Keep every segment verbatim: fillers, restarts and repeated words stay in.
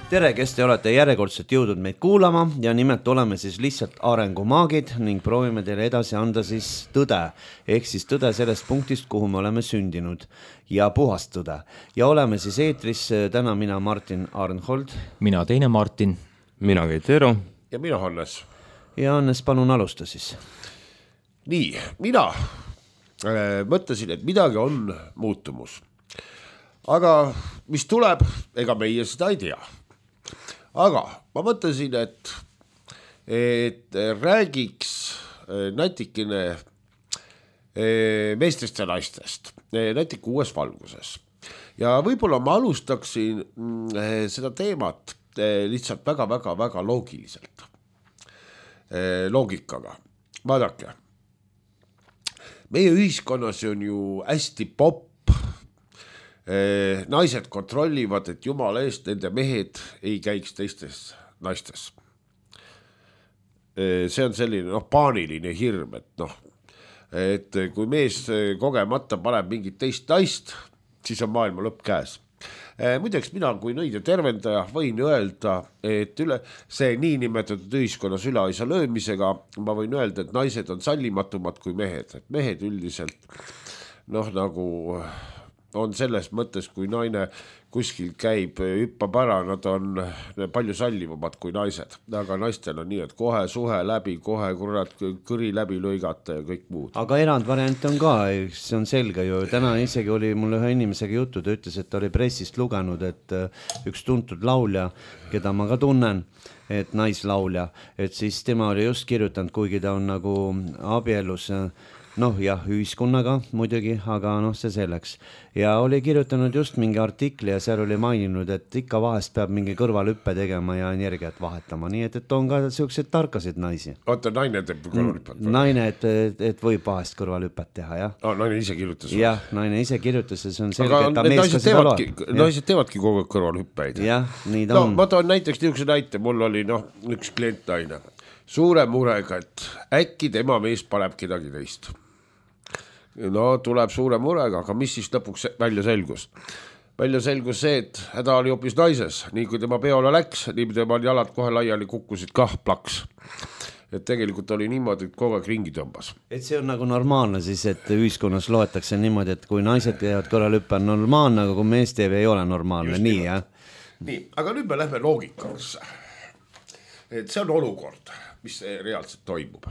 tere, kes te olete järjekordselt jõudnud meid kuulama ja nimelt oleme siis lihtsalt arengumaagid ning proovime teile edasi anda siis tõde, ehk siis tõde sellest punktist, kuhu me oleme sündinud ja puhast tõde. Ja oleme siis eetris täna mina Martin Arnhold. Mina teine Martin. Mina Keit Eero. Ja mina Hannes. Ja Hannes, palun alusta siis. Nii, mina äh, mõtlesin, et midagi on muutumus. Aga mis tuleb, ega meie seda ei tea. Aga ma mõtlesin, et, et räägiks natikene meestest ja naistest, natik uues valguses. Ja võib-olla ma alustaksin seda teemat lihtsalt väga-väga-väga loogiliselt. Loogikaga. Vaadake, meie ühiskonnas on ju hästi popp. Naised kontrollivad, et jumala eest nende mehed ei käiks teistes naistes. See on selline noh, paaniline hirm, et noh, et kui mees kogemata paneb mingit teist naist, siis on maailma lõpp käes. Muideks mina kui nõide tervendaja võin öelda, et üle see niinimetatud ühiskonnas üleaisa löömisega ma võin öelda, et naised on sallimatumad kui mehed. Et mehed üldiselt noh nagu on selles mõttes, kui naine kuskil käib, hüppab ära, nad on palju sallivamad kui naised. Aga naistel on nii, et kohe suhe läbi, kohe kurat kõri läbi lõigata ja kõik muud. Aga erandvariant on ka, see on selge ju. Täna isegi oli mul ühe inimesega jutu, ta ütles, et ta oli pressist lugenud, et üks tuntud laulja, keda ma ka tunnen, et naislaulja, et siis tema oli just kirjutanud, kuigi ta on nagu abielus noh jah, ühiskonnaga muidugi, aga noh, see selleks. Ja oli kirjutanud just mingi artikli ja seal oli maininud, et ikka vahest peab mingi kõrvalhüppe tegema ja energiat vahetama. Nii et, et on ka sellised tarkasid naisi. Oota, naine teeb kõrvalhüpet? Naine, et, et, et võib vahest kõrvalhüpet teha, jah. Ah, naine ise kirjutas? Jah, naine ise kirjutas ja see on selge, aga et ta mees ka seda loeb. Naised teevadki kogu kõrvalhüppeid. Jah, nii ta no, on. Ma toon näiteks niisuguse näite, mul oli noh, üks klient naine. Suure murega, et äkki tema mees paneb kedagi teist. No tuleb suure murega, aga mis siis lõpuks välja selgus? Välja selgus see, et häda oli hoopis naises. Nii kui tema peole läks, nii tema jalad kohe laiali kukkusid kah plaks. Et tegelikult oli niimoodi, et kogu aeg ringi tõmbas. Et see on nagu normaalne siis, et ühiskonnas loetakse niimoodi, et kui naised teevad kõrvalhüppe on normaalne, aga kui mees teeb, ei ole normaalne. Just nii, jah? Nii, aga nüüd me lähme loogikaks. Et see on olukord, mis reaalselt toimub.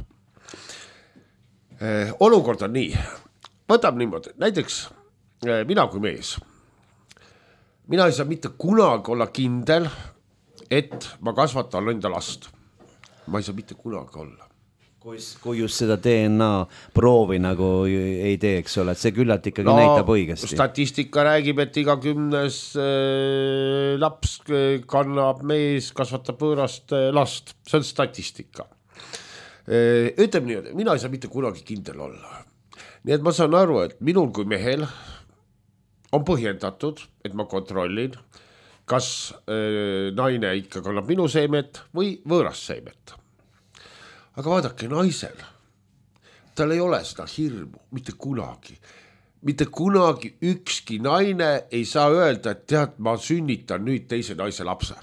Olukord on nii. Võtab niimoodi, näiteks mina kui mees. Mina ei saa mitte kunagi olla kindel, et ma kasvatan enda last. Ma ei saa mitte kunagi olla. Kui, kui just seda D N A proovi nagu ei tee, eks ole, et see küllalt ikkagi no, näitab õigesti. Statistika räägib, et iga kümnes äh, laps kannab mees, kasvatab võõrast äh, last. See on statistika. Äh, ütleb nii, mina ei saa mitte kunagi kindel olla. Nii et ma saan aru, et minul kui mehel on põhjendatud, et ma kontrollin, kas äh, naine ikka kannab minu seemet või võõrast seemet. Aga vaadake, naisel, tal ei ole seda hirmu, mitte kunagi. Mitte kunagi ükski naine ei saa öelda, et tead, ma sünnitan nüüd teise naise lapse.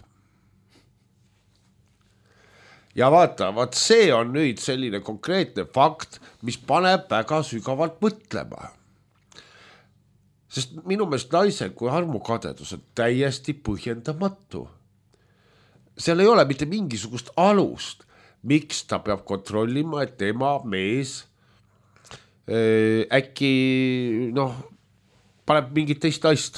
Ja vaata, vaat see on nüüd selline konkreetne fakt, mis paneb väga sügavalt mõtlema. Sest minu meelest naisel kui armukadedus on täiesti põhjendamatu. Seal ei ole mitte mingisugust alust, miks ta peab kontrollima, et tema mees äh, äkki noh, paneb mingit teist naist.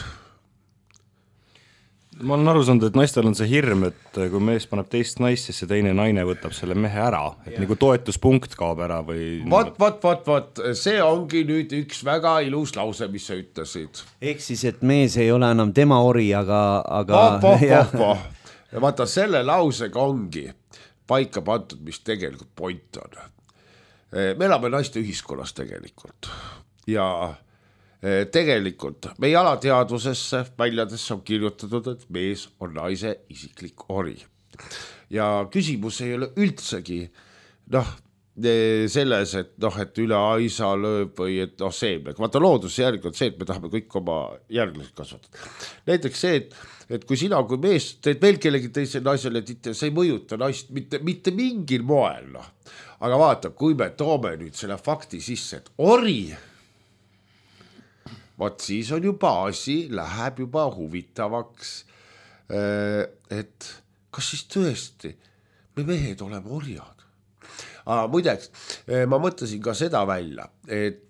Ma olen aru saanud, et naistel on see hirm, et kui mees paneb teist naist, siis see teine naine võtab selle mehe ära, et ja. Nagu toetuspunkt kaob ära või... Vat, vat, vat, vat, see ongi nüüd üks väga ilus lause, mis sa ütlesid. Ehk siis, et mees ei ole enam tema ori, aga... aga... Oh, oh, oh, oh. Ja vaata, selle lausega ongi paika pandud, mis tegelikult point on. Me elame naiste ühiskonnas tegelikult ja... Tegelikult meie alateadvusesse väljadesse on kirjutatud, et mees on naise isiklik ori. Ja küsimus ei ole üldsegi noh, selles, et noh, et üle aisa lööb või et noh, seemnek. Vaata looduse järgi on see, et me tahame kõik oma järglased kasvatada. Näiteks see, et et kui sina kui mees teed veel kellegi teise naisele, et see ei mõjuta naist mitte, mitte mingil moel, noh. Aga vaata, kui me toome nüüd selle fakti sisse, et ori, vaat siis on juba asi, läheb juba huvitavaks, et kas siis tõesti me mehed oleme orjad. Aga muideks, ma mõtlesin ka seda välja, et,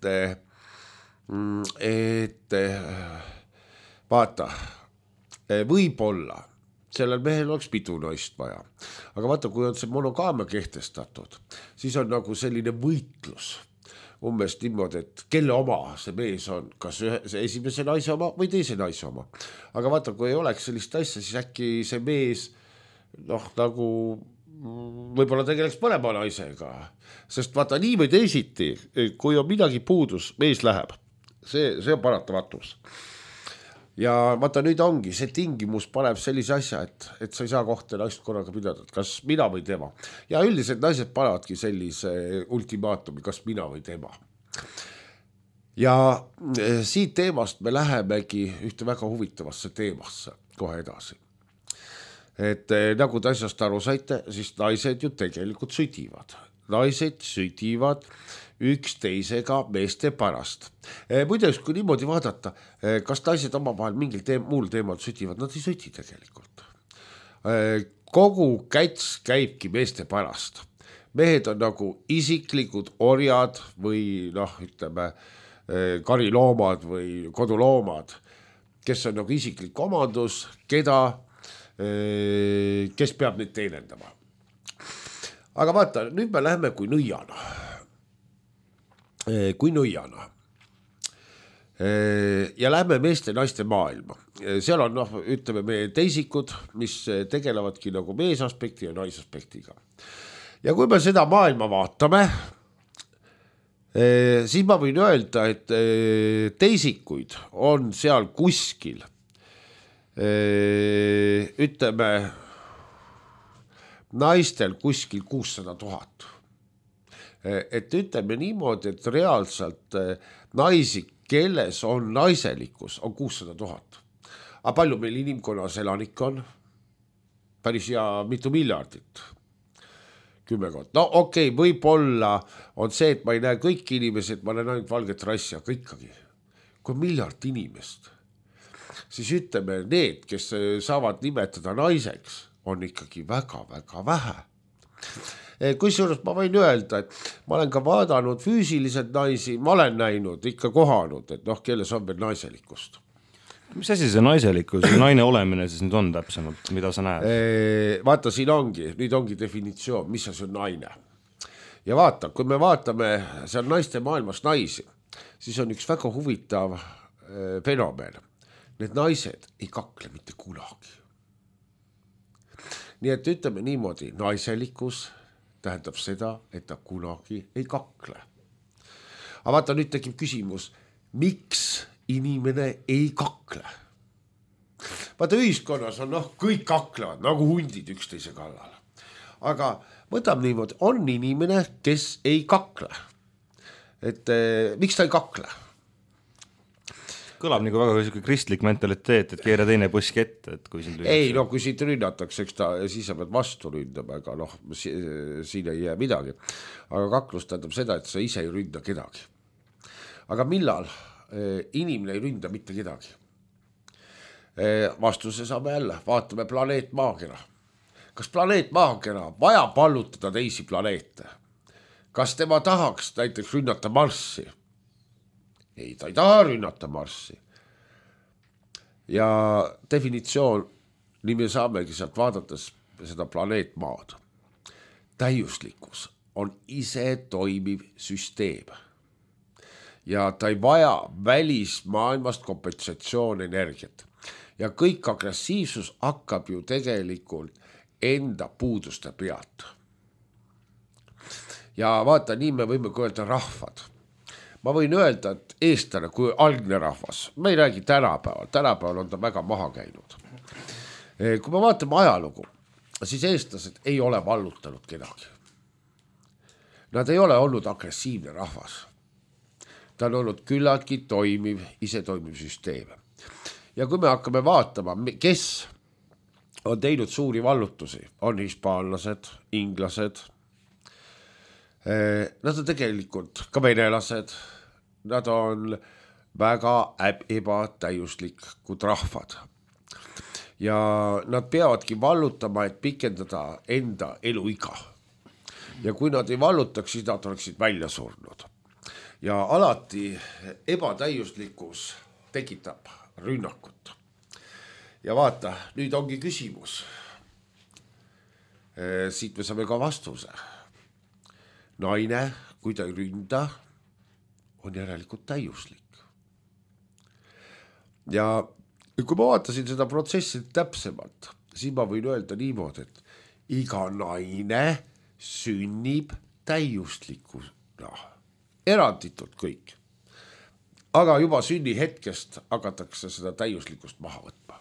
et vaata, võib-olla sellel mehel oleks pidu naist vaja. Aga vaata, kui on see monogaamia kehtestatud, siis on nagu selline võitlus. Umbes niimoodi, et kelle oma see mees on, kas ühe, see esimese naise oma või teise naise oma. Aga vaata, kui ei oleks sellist asja, siis äkki see mees noh, nagu võib-olla tegeleks mõlema naisega. Sest vaata, nii või teisiti, kui on midagi puudus, mees läheb. See, see on paratamatus. Ja vaata, nüüd ongi, see tingimus paneb sellise asja, et, et sa ei saa kohta naist korraga pidada, et kas mina või tema. Ja üldiselt naised panevadki sellise ultimaatumi, kas mina või tema. Ja siit teemast me lähemegi ühte väga huvitavasse teemasse kohe edasi. Et nagu te asjast aru saite, siis naised ju tegelikult südivad. Naised südivad üksteisega meeste pärast. Muideks, kui niimoodi vaadata, kas naised oma vahel mingil teem, muul teemal südivad, nad ei südi tegelikult. Kogu käts käibki meeste pärast. Mehed on nagu isiklikud orjad või noh, ütleme, kariloomad või koduloomad, kes on nagu isiklik omandus, keda kes peab neid teenendama. Aga vaata, nüüd me läheme kui nõiana. Kui nõiana. Ja läheme meeste naiste maailma. Seal on, noh, ütleme, meie teisikud, mis tegelevadki nagu meesaspekti ja naisaspektiga. Ja kui me seda maailma vaatame, siis ma võin öelda, et teisikuid on seal kuskil ütleme naistel kuskil kuussada tuhat. Et ütleme niimoodi, et reaalselt naisi, kelles on naiselikkus, on kuussada tuhat. Aga palju meil inimkonnas elanik on? Päris ja mitu miljardit. Kümmekond. No okei, okay, võib-olla on see, et ma ei näe kõik inimesed, ma näen ainult valget rassi, aga ikkagi. Kui miljard inimest, siis ütleme, need, kes saavad nimetada naiseks, on ikkagi väga-väga vähe. Kusjuures ma võin öelda, et ma olen ka vaadanud füüsiliselt naisi, ma olen näinud, ikka kohanud, et noh, kelles on veel naiselikkust. Mis asi see naiselikkus ja naine olemine siis nüüd on täpsemalt, mida sa näed? Vaata, siin ongi, nüüd ongi definitsioon, mis see on naine. Ja vaata, kui me vaatame seal naiste maailmas naisi, siis on üks väga huvitav fenomen. Need naised ei kakle mitte kunagi. Nii et ütleme niimoodi, naiselikkus tähendab seda, et ta kunagi ei kakle. Aga vaata, nüüd tekib küsimus, miks inimene ei kakle? Vaata, ühiskonnas on noh, kõik kaklevad, nagu hundid üksteise kallal. Aga võtab niimoodi, on inimene, kes ei kakle. Et eh, miks ta ei kakle? Kõlab nagu väga kristlik mentaliteet, et keera teine põski ette, et kui sind rünnatakse. Ei, no kui sind rünnatakse, eks ta, siis sa pead vastu ründama, aga noh, siin ei jää midagi. Aga kaklus tähendab seda, et sa ise ei ründa kedagi. Aga millal inimene ei ründa mitte kedagi? Vastuse saame jälle, vaatame planeet Maakera. Kas planeet Maakera vajab pallutada teisi planeete? Kas tema tahaks näiteks rünnata Marssi? Ei, ta ei taha rünnata Marssi. Ja definitsioon, nii me saamegi sealt vaadates seda planeet Maad. Täiuslikkus on ise toimiv süsteem. Ja ta ei vaja välismaailmast kompensatsioon energiat. Ja kõik agressiivsus hakkab ju tegelikult enda puuduste pealt. Ja vaata, nii me võime öelda rahvad. Ma võin öelda, et eestlane kui algne rahvas, me ei räägi tänapäeval, tänapäeval on ta väga maha käinud. Kui me vaatame ajalugu, siis eestlased ei ole vallutanud kedagi. Nad ei ole olnud agressiivne rahvas. Ta on olnud küllaltki toimiv, ise toimiv süsteem. ja kui me hakkame vaatama, kes on teinud suuri vallutusi, on hispaanlased, inglased, nad on tegelikult ka venelased, nad on väga ebatäiuslikud rahvad ja nad peavadki vallutama, et pikendada enda eluiga. Ja kui nad ei vallutaks, siis nad oleksid välja surnud. Ja alati ebatäiuslikkus tekitab rünnakut. Ja vaata, nüüd ongi küsimus. Siit me saame ka vastuse. Naine, kui ta ei ründa, on järelikult täiuslik. Ja kui ma vaatasin seda protsessi täpsemalt, siis ma võin öelda niimoodi, et iga naine sünnib täiuslikuna, eranditult kõik. Aga juba sünni hetkest hakatakse seda täiuslikust maha võtma.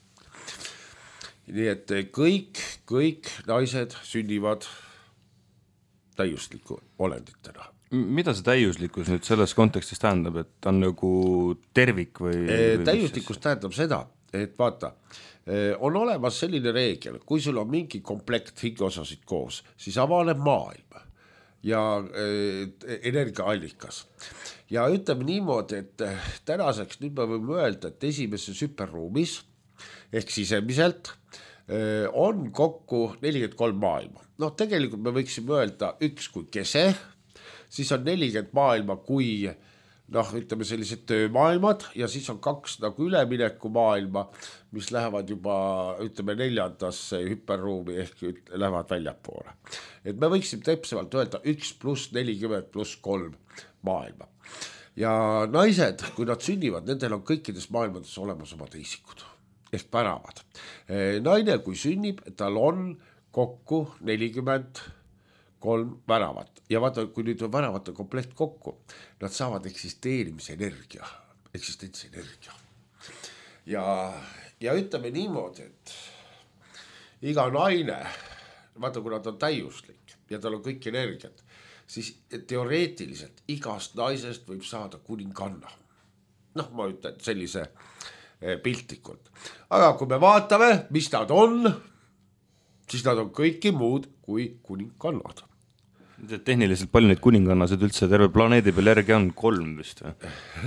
Nii et kõik, kõik naised sünnivad täiusliku olenditena. Mida see täiuslikkus nüüd selles kontekstis tähendab, et on nagu tervik või? või täiuslikkus tähendab seda, et vaata, on olemas selline reegel, kui sul on mingi komplekt hingeosasid koos, siis avaneb maailm ja energiaallikas. Ja ütleme niimoodi, et tänaseks nüüd me võime öelda, et esimeses hüperruumis ehk sisemiselt on kokku nelikümmend kolm maailma. No tegelikult me võiksime öelda üks kui kese, siis on nelikümmend maailma kui noh, ütleme sellised töömaailmad ja siis on kaks nagu ülemineku maailma, mis lähevad juba ütleme neljandasse hüperruumi ehk lähevad väljapoole. Et me võiksime täpsemalt öelda üks pluss nelikümmend pluss kolm maailma. Ja naised, kui nad sünnivad, nendel on kõikides maailmades olemas oma teisikud ehk väravad. Naine, kui sünnib, tal on kokku nelikümmend kolm väravat ja vaata, kui nüüd on väravate komplekt kokku, nad saavad eksisteerimise energia, eksistentsi energia. Ja, ja ütleme niimoodi, et iga naine, vaata, kui nad on täiuslik ja tal on kõik energiat, siis teoreetiliselt igast naisest võib saada kuninganna. Noh, ma ütlen sellise piltlikult. Aga kui me vaatame, mis nad on, siis nad on kõiki muud kui kuningannad. Tehniliselt palju neid kuningannasid üldse terve planeedi peal järgi on kolm vist või?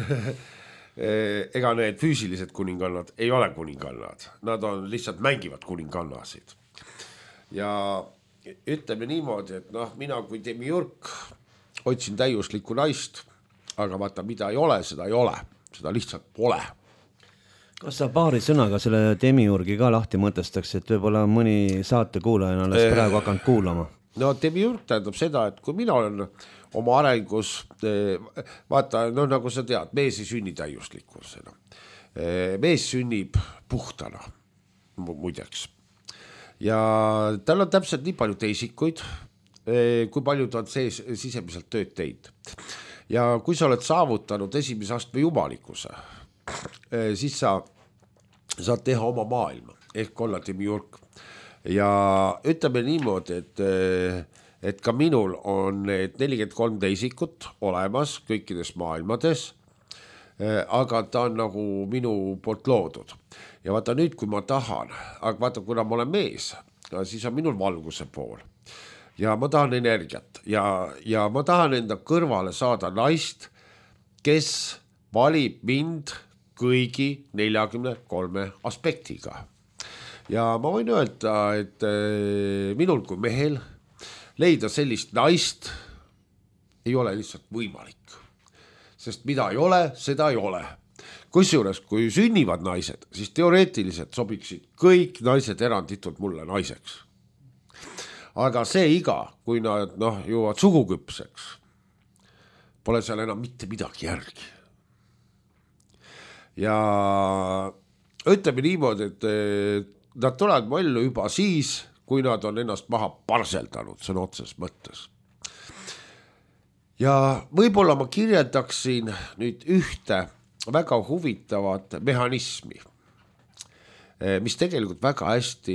Ega need füüsilised kuningannad ei ole kuningannad, nad on lihtsalt mängivad kuningannasid. Ja ütleme niimoodi, et noh, mina kui demiurg otsin täiuslikku naist, aga vaata, mida ei ole, seda ei ole, seda lihtsalt pole. Kas sa paari sõnaga selle demiurgi ka lahti mõtestaks, et võib-olla mõni saate kuulajana alles praegu hakanud kuulama? No demiurg tähendab seda, et kui mina olen oma arengus, vaata, no nagu sa tead, mees ei sünni täiuslikkusena. Mees sünnib puhtana, muideks. Ja tal on täpselt nii palju teisikuid, kui palju ta on sees, sisemiselt tööd teinud. Ja kui sa oled saavutanud esimese astme jumalikkuse, siis sa saad teha oma maailma ehk olla demiurg. Ja ütleme niimoodi, et, et ka minul on need nelikümmend kolm teisikut olemas kõikides maailmades, aga ta on nagu minu poolt loodud. Ja vaata nüüd, kui ma tahan, aga vaata, kuna ma olen mees, siis on minul valguse pool. Ja ma tahan energiat ja, ja ma tahan enda kõrvale saada naist, kes valib mind kõigi neljakümne kolme aspektiga. Ja ma võin öelda, et minul kui mehel leida sellist naist ei ole lihtsalt võimalik. Sest mida ei ole, seda ei ole. Kusjuures, kui sünnivad naised, siis teoreetiliselt sobiksid kõik naised eranditult mulle naiseks. Aga see iga, kui nad noh, jõuavad suguküpseks, pole seal enam mitte midagi järgi. Ja ütleme niimoodi, et nad tulevad mollu juba siis, kui nad on ennast maha parseldanud, sõna otses mõttes. Ja võib-olla ma kirjeldaksin nüüd ühte väga huvitavat mehhanismi, mis tegelikult väga hästi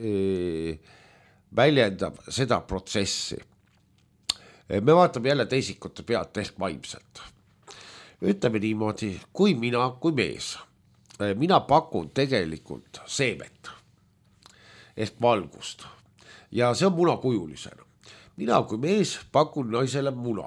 väljendab seda protsessi. Me vaatame jälle teisikute pealt ehk vaimselt. Ütleme niimoodi, kui mina, kui mees mina pakun tegelikult seemet ehk valgust ja see on munakujulisena. Mina kui mees pakun naisele muna.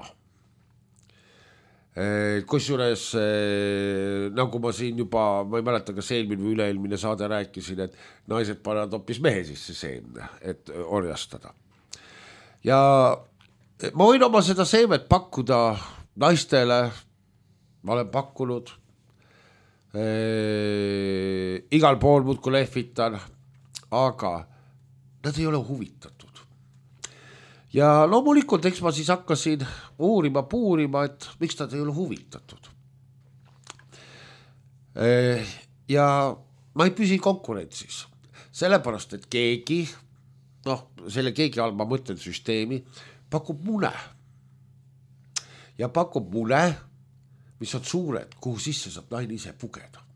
Kusjuures nagu ma siin juba, ma ei mäleta, kas eelmine või üleelmine saade rääkisin, et naised panevad hoopis mehe sisse seemne, et orjastada. Ja ma võin oma seda seemet pakkuda naistele, ma olen pakkunud, e, igal pool muudku lehvitan, aga nad ei ole huvitatud. Ja loomulikult, eks ma siis hakkasin uurima, puurima, et miks nad ei ole huvitatud. Ja ma ei püsi konkurentsis, sellepärast, et keegi, noh, selle keegi all ma mõtlen süsteemi, pakub mune. Ja pakub mune, mis on suured, kuhu sisse saab naine ise pugeda.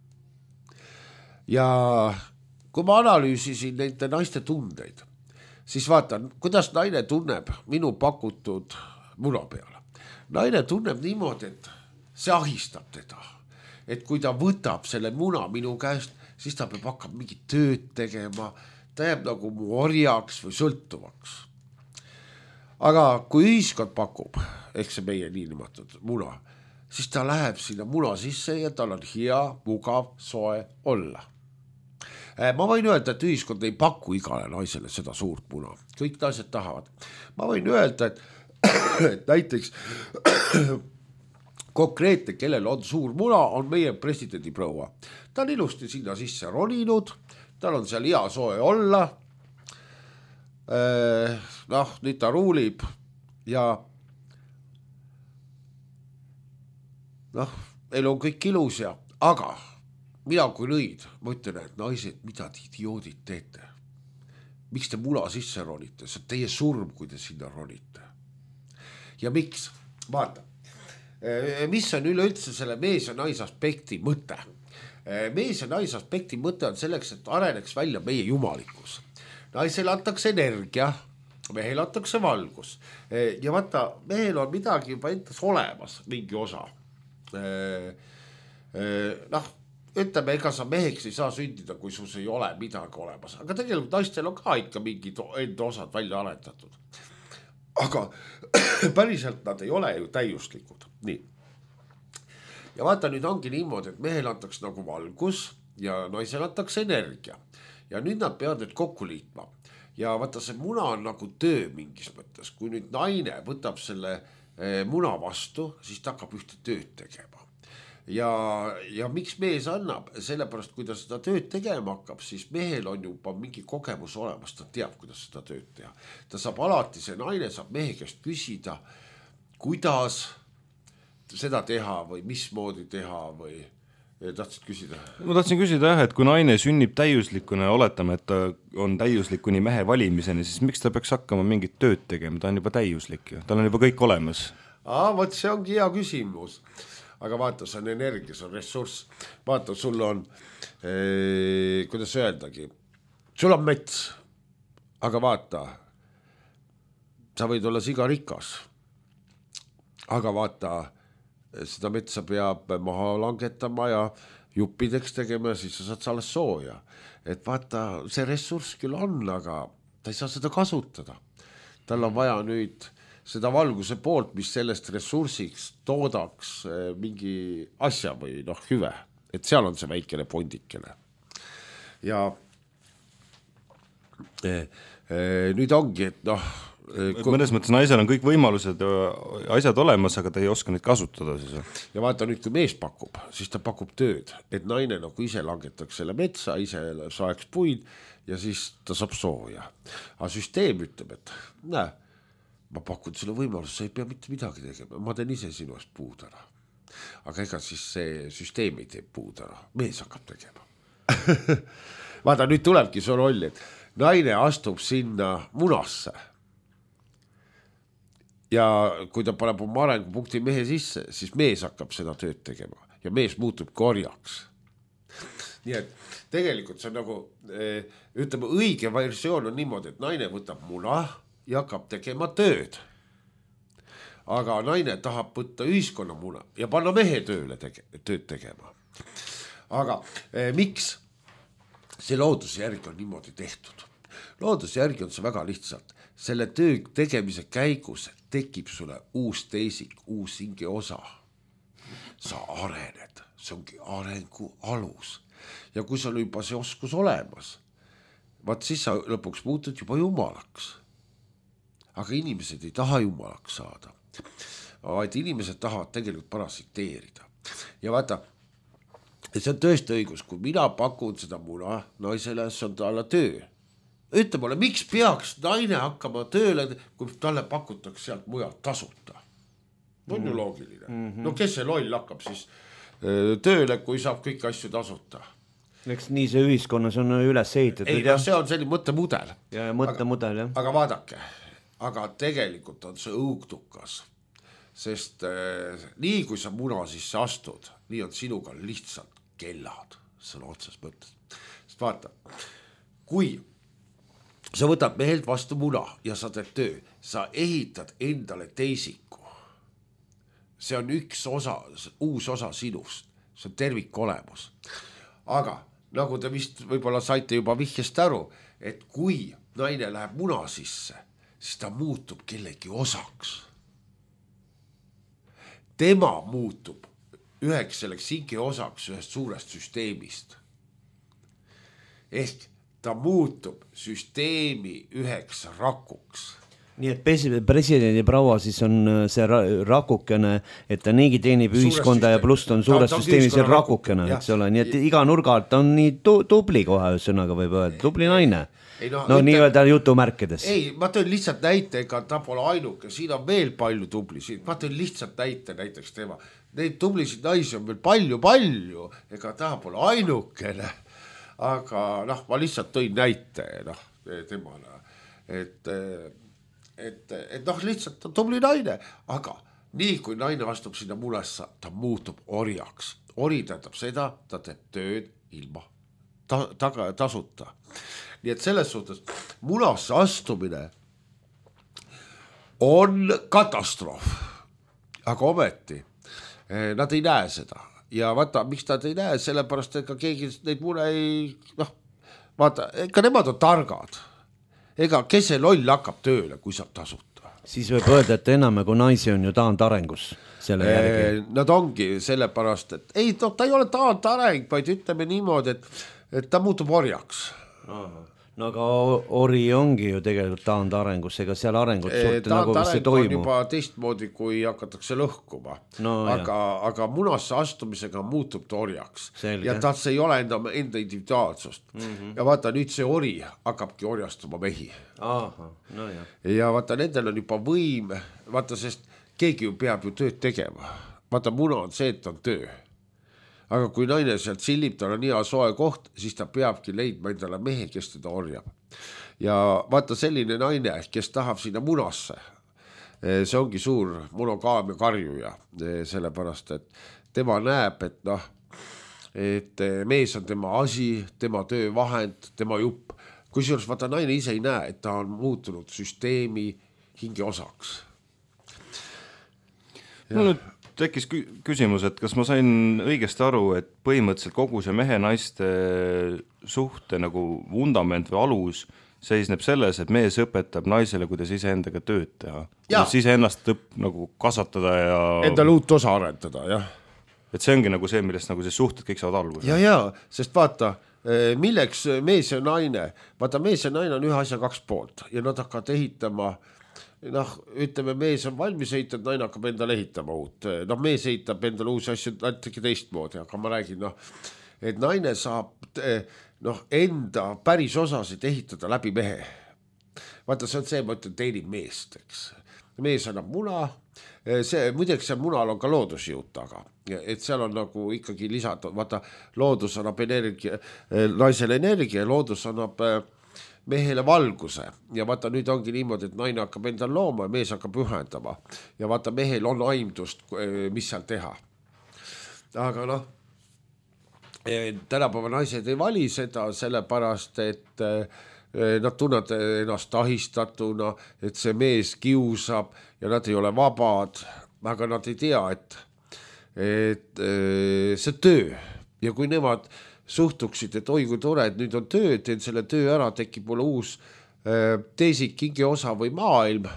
Ja kui ma analüüsisin nende naiste tundeid, siis vaatan, kuidas naine tunneb minu pakutud muna peale. Naine tunneb niimoodi, et see ahistab teda. Et kui ta võtab selle muna minu käest, siis ta peab hakkama mingit tööd tegema, ta jääb nagu mu orjaks või sõltuvaks. Aga kui ühiskond pakub, ehk see meie niinimatud muna, siis ta läheb sinna muna sisse ja tal on hea, mugav, soe olla. Ma võin öelda, et ühiskond ei paku igale naisele seda suurt muna. Kõik naised tahavad. Ma võin öelda, et, et näiteks konkreetne, kellel on suur muna, on meie presidendi proua. Ta on ilusti sinna sisse roninud, tal on seal hea soe olla. Noh, nüüd ta ruulib ja noh, elu on kõik ilus ja, aga mina kui nõid, ma ütlen, et naised, mida te idioodid teete? Miks te mula sisse ronite? See on teie surm, kui te sinna ronite. Ja miks? Vaata, mis on üleüldse selle mees ja naisaspekti mõte? Mees ja naisaspekti mõte on selleks, et areneks välja meie jumalikkus. Naisel antakse energia, mehel antakse valgus. Ja vaata, mehel on midagi juba endas olemas, mingi osa. Noh, ütleme, ega sa meheks ei saa sündida, kui sus ei ole midagi olemas. Aga tegelikult naistel on ka ikka mingid enda osad välja arendatud. Aga päriselt nad ei ole ju täiuslikud. Nii. Ja vaata, nüüd ongi niimoodi, et mehel antakse nagu valgus ja naisel antakse energia. Ja nüüd nad peavad nüüd kokku liitma. Ja vaata, see muna on nagu töö mingis mõttes. Kui nüüd naine võtab selle muna vastu, siis ta hakkab ühte tööd tegema. Ja, ja miks mees annab? Sellepärast, kui ta seda tööd tegema hakkab, siis mehel on juba mingi kogemus olemas, ta teab, kuidas seda tööd teha. Ta saab alati, see naine saab mehe käest küsida, kuidas seda teha või mismoodi teha või tahtsid küsida? Ma tahtsin küsida jah, et kui naine sünnib täiuslikuna ja oletame, et ta on täiuslikuni mehe valimiseni, siis miks ta peaks hakkama mingit tööd tegema? Ta on juba täiuslik ja tal on juba kõik olemas. Aa, võt, see ongi hea küsimus. Aga vaata, see on energia, see on ressurss. Vaata, sul on, ee, kuidas öeldagi, sul on mets, aga vaata, sa võid olla siga rikas, aga vaata, seda metsa peab maha langetama ja juppideks tegema ja siis sa saad alles sooja. Et vaata, see ressurss küll on, aga ta ei saa seda kasutada. Tal on vaja nüüd seda valguse poolt, mis sellest ressursiks toodaks mingi asja või noh, hüve. Et seal on see väikene pondikene. Ja e, e, nüüd ongi, et noh... Kui... Mõnes mõttes naisel on kõik võimalused asjad olemas, aga ta ei oska neid kasutada. Siis. Ja vaata nüüd, kui mees pakub, siis ta pakub tööd. Et naine nagu ise langetaks selle metsa, ise saeks puid ja siis ta saab sooja. Aga süsteem ütleb, et näe, ma pakun sulle võimalus, sa ei pea mitte midagi tegema, ma teen ise sinu eest puud ära. Aga ega siis see süsteem ei tee puud ära, mees hakkab tegema. Vaata, nüüd tulebki su rolli, et naine astub sinna munasse. Ja kui ta paneb oma arengupunkti mehe sisse, siis mees hakkab seda tööd tegema ja mees muutub korjaks. Nii et tegelikult see on nagu, ütleme, õige versioon on niimoodi, et naine võtab muna ja hakkab tegema tööd. Aga naine tahab võtta ühiskonna muna ja panna mehe tööle tege, tööd tegema. aga eh, miks see looduse järgi on niimoodi tehtud? Looduse järgi on see väga lihtsalt. Selle töö tegemise käigus tekib sulle uus teisik, uus hinge osa. Sa arened, see ongi arengu alus. Ja kui sul juba see oskus olemas, vaat siis sa lõpuks muutud juba jumalaks. Aga inimesed ei taha jumalaks saada, vaid inimesed tahavad tegelikult parasiteerida. Ja vaata, see on tõesti õigus, kui mina pakun seda muna naisele, see on talle töö. Ütle mulle, miks peaks naine hakkama tööle, kui talle pakutakse sealt mujalt tasuta? On ju loogiline. Mm-hmm. No kes see loll hakkab siis tööle, kui saab kõik asju tasuta? Eks nii see ühiskonnas on üles ehitatud. Ei, no see on selline mõttemudel. Ja mõttemudel, jah. Aga vaadake, aga tegelikult on see õugtukas, sest äh, nii kui sa muna sisse astud, nii on sinuga lihtsalt kellad, sõna otsas mõttes. Sest vaata, kui sa võtad mehelt vastu muna ja sa teed töö, sa ehitad endale teisiku. See on üks osa, uus osa sinust, see on tervik olemus. Aga nagu te vist võib-olla saite juba vihjest aru, et kui naine läheb muna sisse, siis ta muutub kellegi osaks. Tema muutub üheks selleks hinge osaks ühest suurest süsteemist. Ehk ta muutub süsteemi üheks rakuks. Nii et presidendi proua siis on see rakukene, et ta niigi teenib ühiskonda ja pluss on suures süsteemis see rakukene, eks ole, nii et iga nurga alt on nii tubli kohe, sõnaga võib öelda, tubli naine. Ei, no no nii öelda jutumärkides. Ei, ma tõin lihtsalt näite, ega ta pole ainuke, siin on veel palju tublisid, ma tõin lihtsalt näite näiteks tema. Neid tublisid naisi on veel palju-palju, ega ta pole ainukene, aga noh, ma lihtsalt tõin näite noh, temale, et et, et noh, lihtsalt on tubli naine, aga nii kui naine astub sinna mulessa, ta muutub orjaks. Ori tähendab seda, ta teeb tööd ilma ta, taga, tasuta. Nii et selles suhtes munasse astumine on katastroof, aga ometi nad ei näe seda. Ja vaata, miks nad ei näe, sellepärast, et ka keegi neid mune ei, noh, vaata, ega nemad on targad. Ega kes see loll hakkab tööle, kui saab tasuta. Siis võib öelda, et enam kui naisi on ju taand arengus selle järgi. Nad ongi sellepärast, et ei, no, ta ei ole taand areng, vaid ütleme niimoodi, et, et ta muutub orjaks. Aha. No aga ori ongi ju tegelikult taand arengus, ega seal arengut suurt nagu vist ei toimu. Taand areng on juba teistmoodi, kui hakatakse lõhkuma. No, aga, aga munasse astumisega muutub ta orjaks. Selge. Ja tas ei ole enda, enda individuaalsust. Mm-hmm. Ja vaata, nüüd see ori hakkabki orjastuma mehi. Aha, no jah. Ja vaata, nendel on juba võim, vaata, sest keegi ju peab ju tööd tegema. Vaata, muna on see, et on töö. Aga kui naine sealt sillib, tal on hea soe koht, siis ta peabki leidma endale mehe, kes teda orjab. Ja vaata selline naine, kes tahab sinna munasse, see ongi suur monogaamia karjuja, sellepärast, et tema näeb, et noh, et mees on tema asi, tema töövahend, tema jupp. Kusjuures vaata naine ise ei näe, et ta on muutunud süsteemi hinge osaks. No nüüd tekkis küsimus, et kas ma sain õigesti aru, et põhimõtteliselt kogu see mehe naiste suhte nagu vundament või alus seisneb selles, et mees õpetab naisele, kuidas ise endaga tööd teha. Kuidas ise ennast õpp, nagu kasvatada ja... Endale uut osa arendada, jah. Et see ongi nagu see, millest nagu see suhted kõik saavad alguse. Ja, ja, sest vaata, milleks mees ja naine, vaata mees ja naine on ühe asja kaks poolt ja nad hakkavad ehitama noh, ütleme, mees on valmis ehitanud, naine hakkab endale ehitama uut. Noh, mees ehitab endale uusi asju natuke teistmoodi, aga ma räägin, noh, et naine saab noh, enda päris osasid ehitada läbi mehe. Vaata, see on see, ma ütlen, teenib meest, eks. Mees annab muna, see, muideks see munal on ka loodusjõud taga, et seal on nagu ikkagi lisatud, vaata, loodus annab energia, naisele energia, loodus annab mehele valguse ja vaata nüüd ongi niimoodi, et naine hakkab endal looma ja mees hakkab ühendama ja vaata mehel on aimdust, mis seal teha. Aga noh, tänapäeva naised ei vali seda sellepärast, et nad tunnevad ennast ahistatuna, et see mees kiusab ja nad ei ole vabad, aga nad ei tea, et, et see töö ja kui nemad suhtuksid, et oi kui tore, et nüüd on töö, teen selle töö ära, tekib mulle uus teisik, hinge osa või maailm,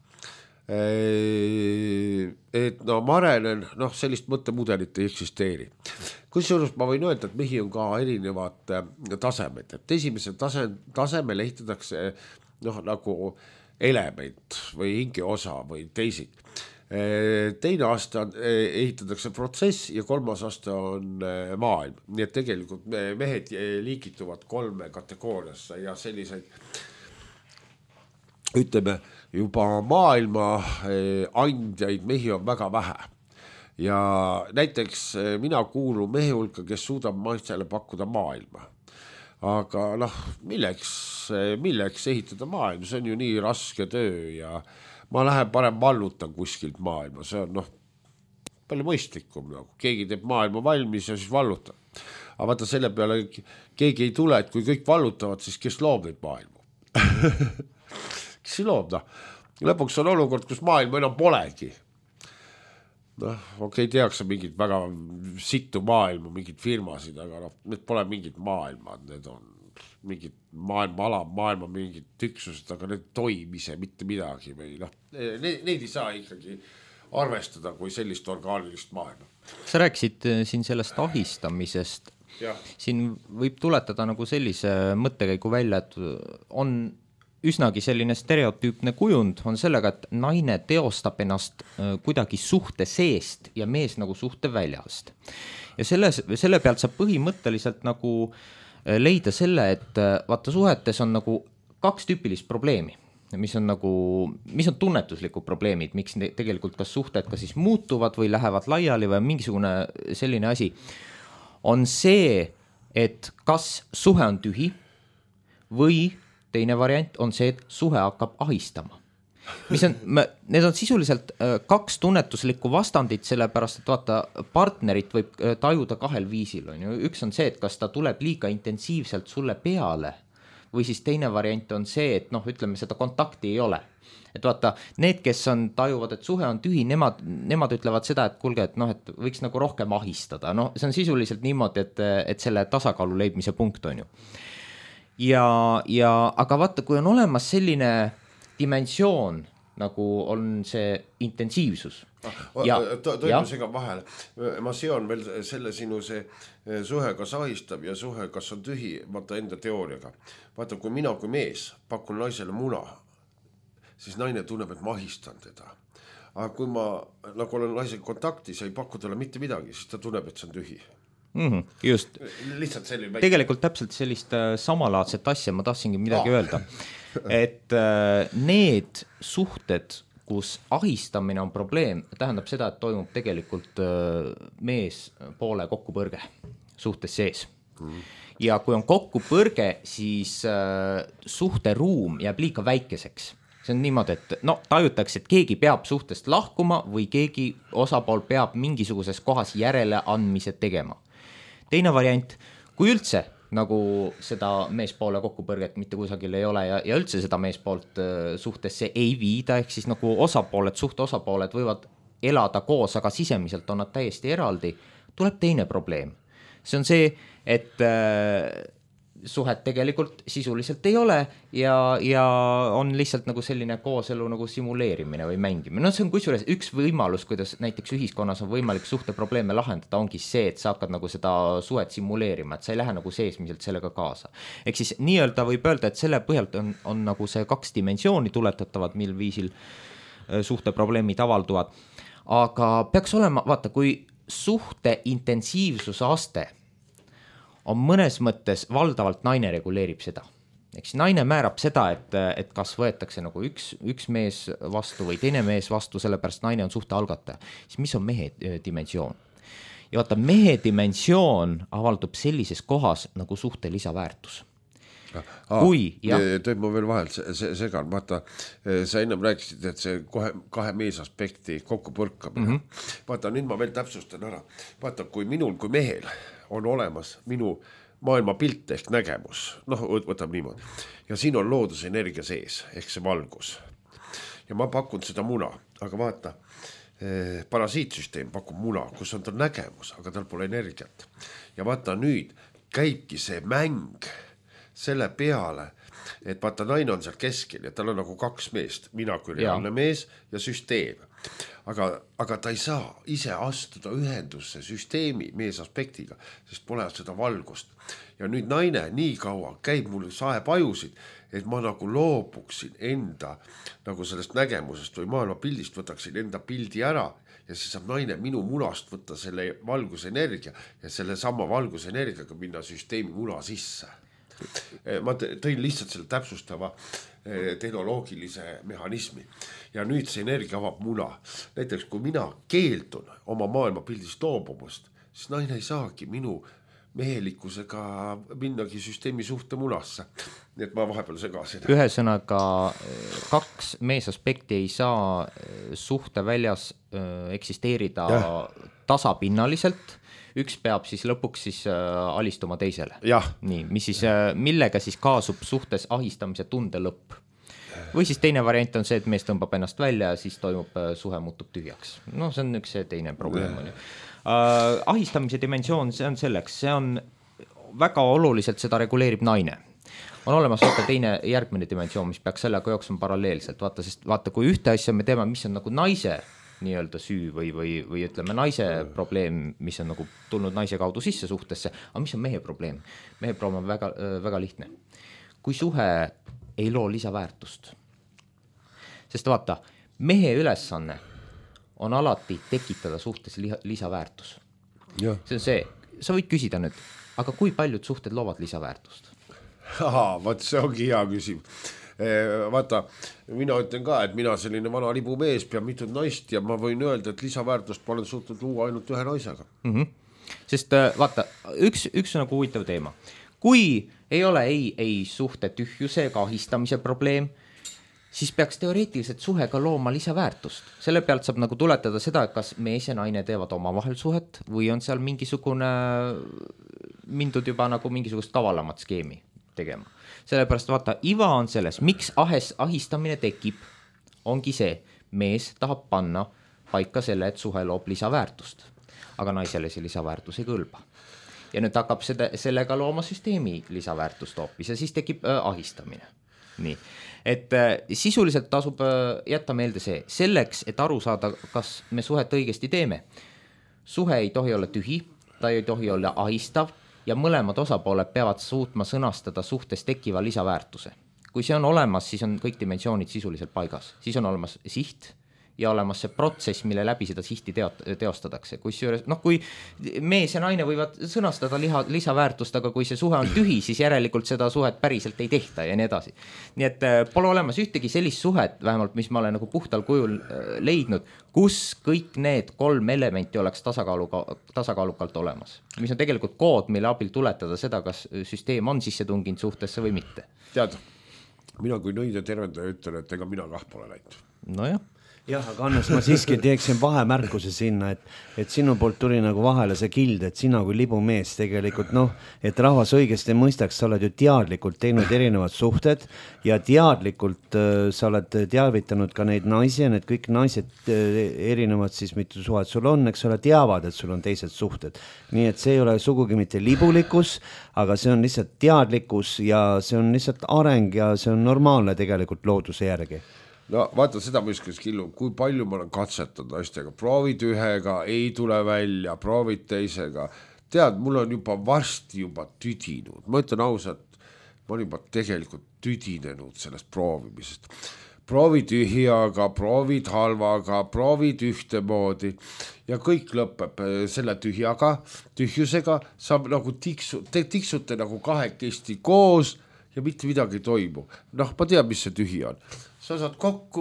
et no ma arenen, noh sellist mõttemudelit ei eksisteeri. Kusjuures ma võin öelda, et mehi on ka erinevad tasemed, et esimese tase, tasemel ehitatakse noh nagu element või hinge osa või teisik. Teine aasta ehitatakse protsess ja kolmas aasta on maailm. Nii et tegelikult mehed liigituvad kolme kategooriasse ja selliseid ütleme juba maailma andjaid mehi on väga vähe. Ja näiteks mina kuulun mehe hulka, kes suudab naistele pakkuda maailma. Aga noh, milleks, milleks ehitada maailma, see on ju nii raske töö ja ma lähen parem vallutan kuskilt maailma, see on noh, palju mõistlikum, nagu. Keegi teeb maailma valmis ja siis vallutab. Aga vaata selle peale keegi ei tule, et kui kõik vallutavad, siis kes loob neid maailmu? Kes ei loob, noh? Lõpuks on olukord, kus maailma enam polegi. Noh, okei, okay, tehakse mingid väga sittu maailma, mingid firmasid, aga noh, need pole mingid maailmad, need on mingid maailma ala, maailma mingid tüksused, aga need toimise mitte midagi või noh, neid, neid ei saa ikkagi arvestada kui sellist orgaanilist maailma. Sa rääkisid siin sellest ahistamisest. Ja. Siin võib tuletada nagu sellise mõttekäigu välja, et on üsnagi selline stereotüüpne kujund on sellega, et naine teostab ennast kuidagi suhte seest ja mees nagu suhte väljast. Ja selle, selle pealt saab põhimõtteliselt nagu leida selle, et vaata suhetes on nagu kaks tüüpilist probleemi, mis on nagu, mis on tunnetuslikud probleemid, miks tegelikult kas suhted ka siis muutuvad või lähevad laiali või mingisugune selline asi, on see, et kas suhe on tühi või teine variant on see, et suhe hakkab ahistama. Mis on, need on sisuliselt kaks tunnetuslikku vastandit, sellepärast, et vaata, partnerit võib tajuda kahel viisil. On ju. Üks on see, et kas ta tuleb liiga intensiivselt sulle peale või siis teine variant on see, et noh, ütleme, seda kontakti ei ole. Et vaata, need, kes on, tajuvad, et suhe on tühi, nemad, nemad ütlevad seda, et kulge, et noh, et võiks nagu rohkem ahistada. No, see on sisuliselt niimoodi, et, et selle tasakaalu leidmise punkt on ju. Ja, ja, aga vaata, kui on olemas selline dimensioon, nagu on see intensiivsus. Ja, to, to, segan vahele. Ma seon veel selle sinu see suhe, kas ahistab ja suhe, kas on tühi, vaata enda teooriaga. Vaata, kui mina kui mees pakun naisele muna, siis naine tunneb, et ma ahistan teda. Aga kui ma nagu olen naisega kontaktis ja ei paku talle mitte midagi, siis ta tunneb, et see on tühi. Mm-hmm, just. Lihtsalt selline tegelikult täpselt sellist samalaadset asja ma tahtsingi midagi ah. öelda, et äh, need suhted, kus ahistamine on probleem, tähendab seda, et toimub tegelikult äh, mees poole kokkupõrge suhtes sees mm. ja kui on kokkupõrge, siis äh, suhteruum jääb liiga väikeseks. See on niimoodi, et no, tajutakse, et keegi peab suhtest lahkuma või keegi osapool peab mingisuguses kohas järele andmise tegema. Teine variant, kui üldse nagu seda meespoole kokkupõrget mitte kusagil ei ole ja, ja üldse seda meespoolt suhtesse ei viida, ehk siis nagu osapooled, suhte osapooled võivad elada koos, aga sisemiselt on nad täiesti eraldi, tuleb teine probleem. See on see, et äh, suhet tegelikult sisuliselt ei ole ja, ja on lihtsalt nagu selline kooselu nagu simuleerimine või mängimine. No see on kusjuures üks võimalus, kuidas näiteks ühiskonnas on võimalik suhteprobleeme lahendada, ongi see, et sa hakkad nagu seda suhet simuleerima, et sa ei lähe nagu seesmiselt sellega kaasa. Ehk siis nii-öelda võib öelda, et selle põhjalt on, on nagu see kaks dimensiooni tuletatavad, mil viisil suhteprobleemid avalduvad. Aga peaks olema, vaata, kui suhte intensiivsuse aste on mõnes mõttes valdavalt naine reguleerib seda. Eks naine määrab seda, et, et kas võetakse nagu üks, üks mees vastu või teine mees vastu, sellepärast naine on suhte algataja. Siis mis on mehe dimensioon? Ja vaata, mehe dimensioon avaldub sellises kohas nagu suhte lisaväärtus. Ah, kui, ja. Tõid ma veel vahel segan, vaata, sa ennem rääkisid, et see kohe, kahe mees aspekti kokku põrkamine. Mm-hmm. Vaata, nüüd ma veel täpsustan ära. Vaata, kui minul kui mehel on olemas minu maailma pilt ehk nägemus, noh, võtab niimoodi. Ja siin on loodusenergia sees, ehk see valgus. Ja ma pakun seda muna, aga vaata, parasiitsüsteem pakub muna, kus on tal nägemus, aga tal pole energiat. Ja vaata nüüd käibki see mäng selle peale, et vaata naine on seal keskel ja tal on nagu kaks meest, mina kui reaalne mees ja süsteem. Aga, aga ta ei saa ise astuda ühendusse süsteemi mees aspektiga, sest pole seda valgust. Ja nüüd naine nii kaua käib mul saeb ajusid, et ma nagu loobuksin enda nagu sellest nägemusest või maailma pildist võtaksin enda pildi ära ja siis saab naine minu munast võtta selle valgusenergia ja selle sama valgusenergiaga minna süsteemi muna sisse. Ma tõin lihtsalt selle täpsustava tehnoloogilise mehhanismi ja nüüd see energia avab muna. Näiteks kui mina keeldun oma maailmapildist loobumast, siis naine ei saagi minu mehelikkusega minnagi süsteemi suhte munasse. Nii et ma vahepeal segasin. Ühesõnaga kaks meesaspekti ei saa suhte väljas eksisteerida ja. Tasapinnaliselt. Üks peab siis lõpuks siis alistuma teisele. Nii, mis siis, millega siis kaasub suhtes ahistamise tunde lõpp. Või siis teine variant on see, et mees tõmbab ennast välja ja siis toimub suhe muutub tühjaks. No see on üks teine probleem. On ju. Uh, ahistamise dimensioon, see on selleks, see on väga oluliselt, seda reguleerib naine. On olemas vaata teine järgmine dimensioon, mis peaks sellega jooksma paralleelselt. Vaata, sest vaata, kui ühte asja me teeme, mis on nagu naise nii-öelda süü või, või, või ütleme naise probleem, mis on nagu tulnud naise kaudu sisse suhtesse, aga mis on mehe probleem? Mehe probleem on väga, väga lihtne. Kui suhe ei loo lisaväärtust, sest vaata, mehe ülesanne on alati tekitada suhtes lisaväärtus. Ja. See on see, sa võid küsida nüüd, aga kui paljud suhted loovad lisaväärtust? Aha, vaat see ongi hea küsim. Vaata, mina ütlen ka, et mina selline vana libu mees peab mitut naist ja ma võin öelda, et lisaväärtust ma olen suutnud luua ainult ühe naisega. Mm-hmm. Sest vaata, üks, üks nagu huvitav teema. Kui ei ole ei, ei suhte tühjuse ega ahistamise probleem, siis peaks teoreetiliselt suhega looma lisaväärtust. Selle pealt saab nagu tuletada seda, kas mees ja naine teevad omavahel suhet või on seal mingisugune mindud juba nagu mingisugust kavalamat skeemi tegema. Sellepärast vaata, iva on selles, miks ahes, ahistamine tekib, ongi see, mees tahab panna paika selle, et suhe loob lisaväärtust, aga naisele see lisaväärtus ei kõlba. Ja nüüd hakkab seda, sellega looma süsteemi lisaväärtust hoopis ja siis tekib äh, ahistamine. Nii, et äh, sisuliselt tasub äh, jätta meelde see, selleks, et aru saada, kas me suhet õigesti teeme. Suhe ei tohi olla tühi, ta ei tohi olla ahistav ja mõlemad osapooled peavad suutma sõnastada suhtes tekiva lisaväärtuse. Kui see on olemas, siis on kõik dimensioonid sisuliselt paigas. Siis on olemas siht ja olemas see protsess, mille läbi seda sihti teostatakse. Kui, noh, kui mees ja naine võivad sõnastada liha, lisaväärtust, aga kui see suhe on tühi, siis järelikult seda suhet päriselt ei tehta ja nii edasi. Nii et pole olemas ühtegi sellist suhet, vähemalt mis ma olen nagu puhtal kujul leidnud, kus kõik need kolm elementi oleks tasakaaluka, tasakaalukalt olemas. Mis on tegelikult kood, mille abil tuletada seda, kas süsteem on sisse tunginud suhtesse või mitte. Tead, mina kui nõide tervendaja ütlen, et ega mina kah pole läinud. No jah. Jah, aga Hannes, ma siiski teeksin vahemärkuse sinna, et, et sinu poolt tuli nagu vahele see kild, et sina kui libumees tegelikult, noh, et rahvas õigesti mõistaks, sa oled ju teadlikult teinud erinevad suhted ja teadlikult äh, sa oled teavitanud ka neid naisi ja need kõik naised äh, erinevad siis, mitu suhet sul on, eks ole, teavad, et sul on teised suhted. Nii et see ei ole sugugi mitte libulikkus, aga see on lihtsalt teadlikkus ja see on lihtsalt areng ja see on normaalne tegelikult looduse järgi. No vaata seda mõiskas killu, kui palju ma olen katsetanud naistega, proovid ühega, ei tule välja, proovid teisega. Tead, mul on juba varsti juba tüdinud. Ma ütlen ausalt, ma olen juba tegelikult tüdinenud sellest proovimisest. Proovid tühjaga, proovid halvaga, proovid ühtemoodi ja kõik lõpeb selle tühjaga, tühjusega, saab nagu tiksu, te tiksute nagu kahekesti koos ja mitte midagi ei toimu. Noh, ma tean, mis see tühi on. Sa saad kokku,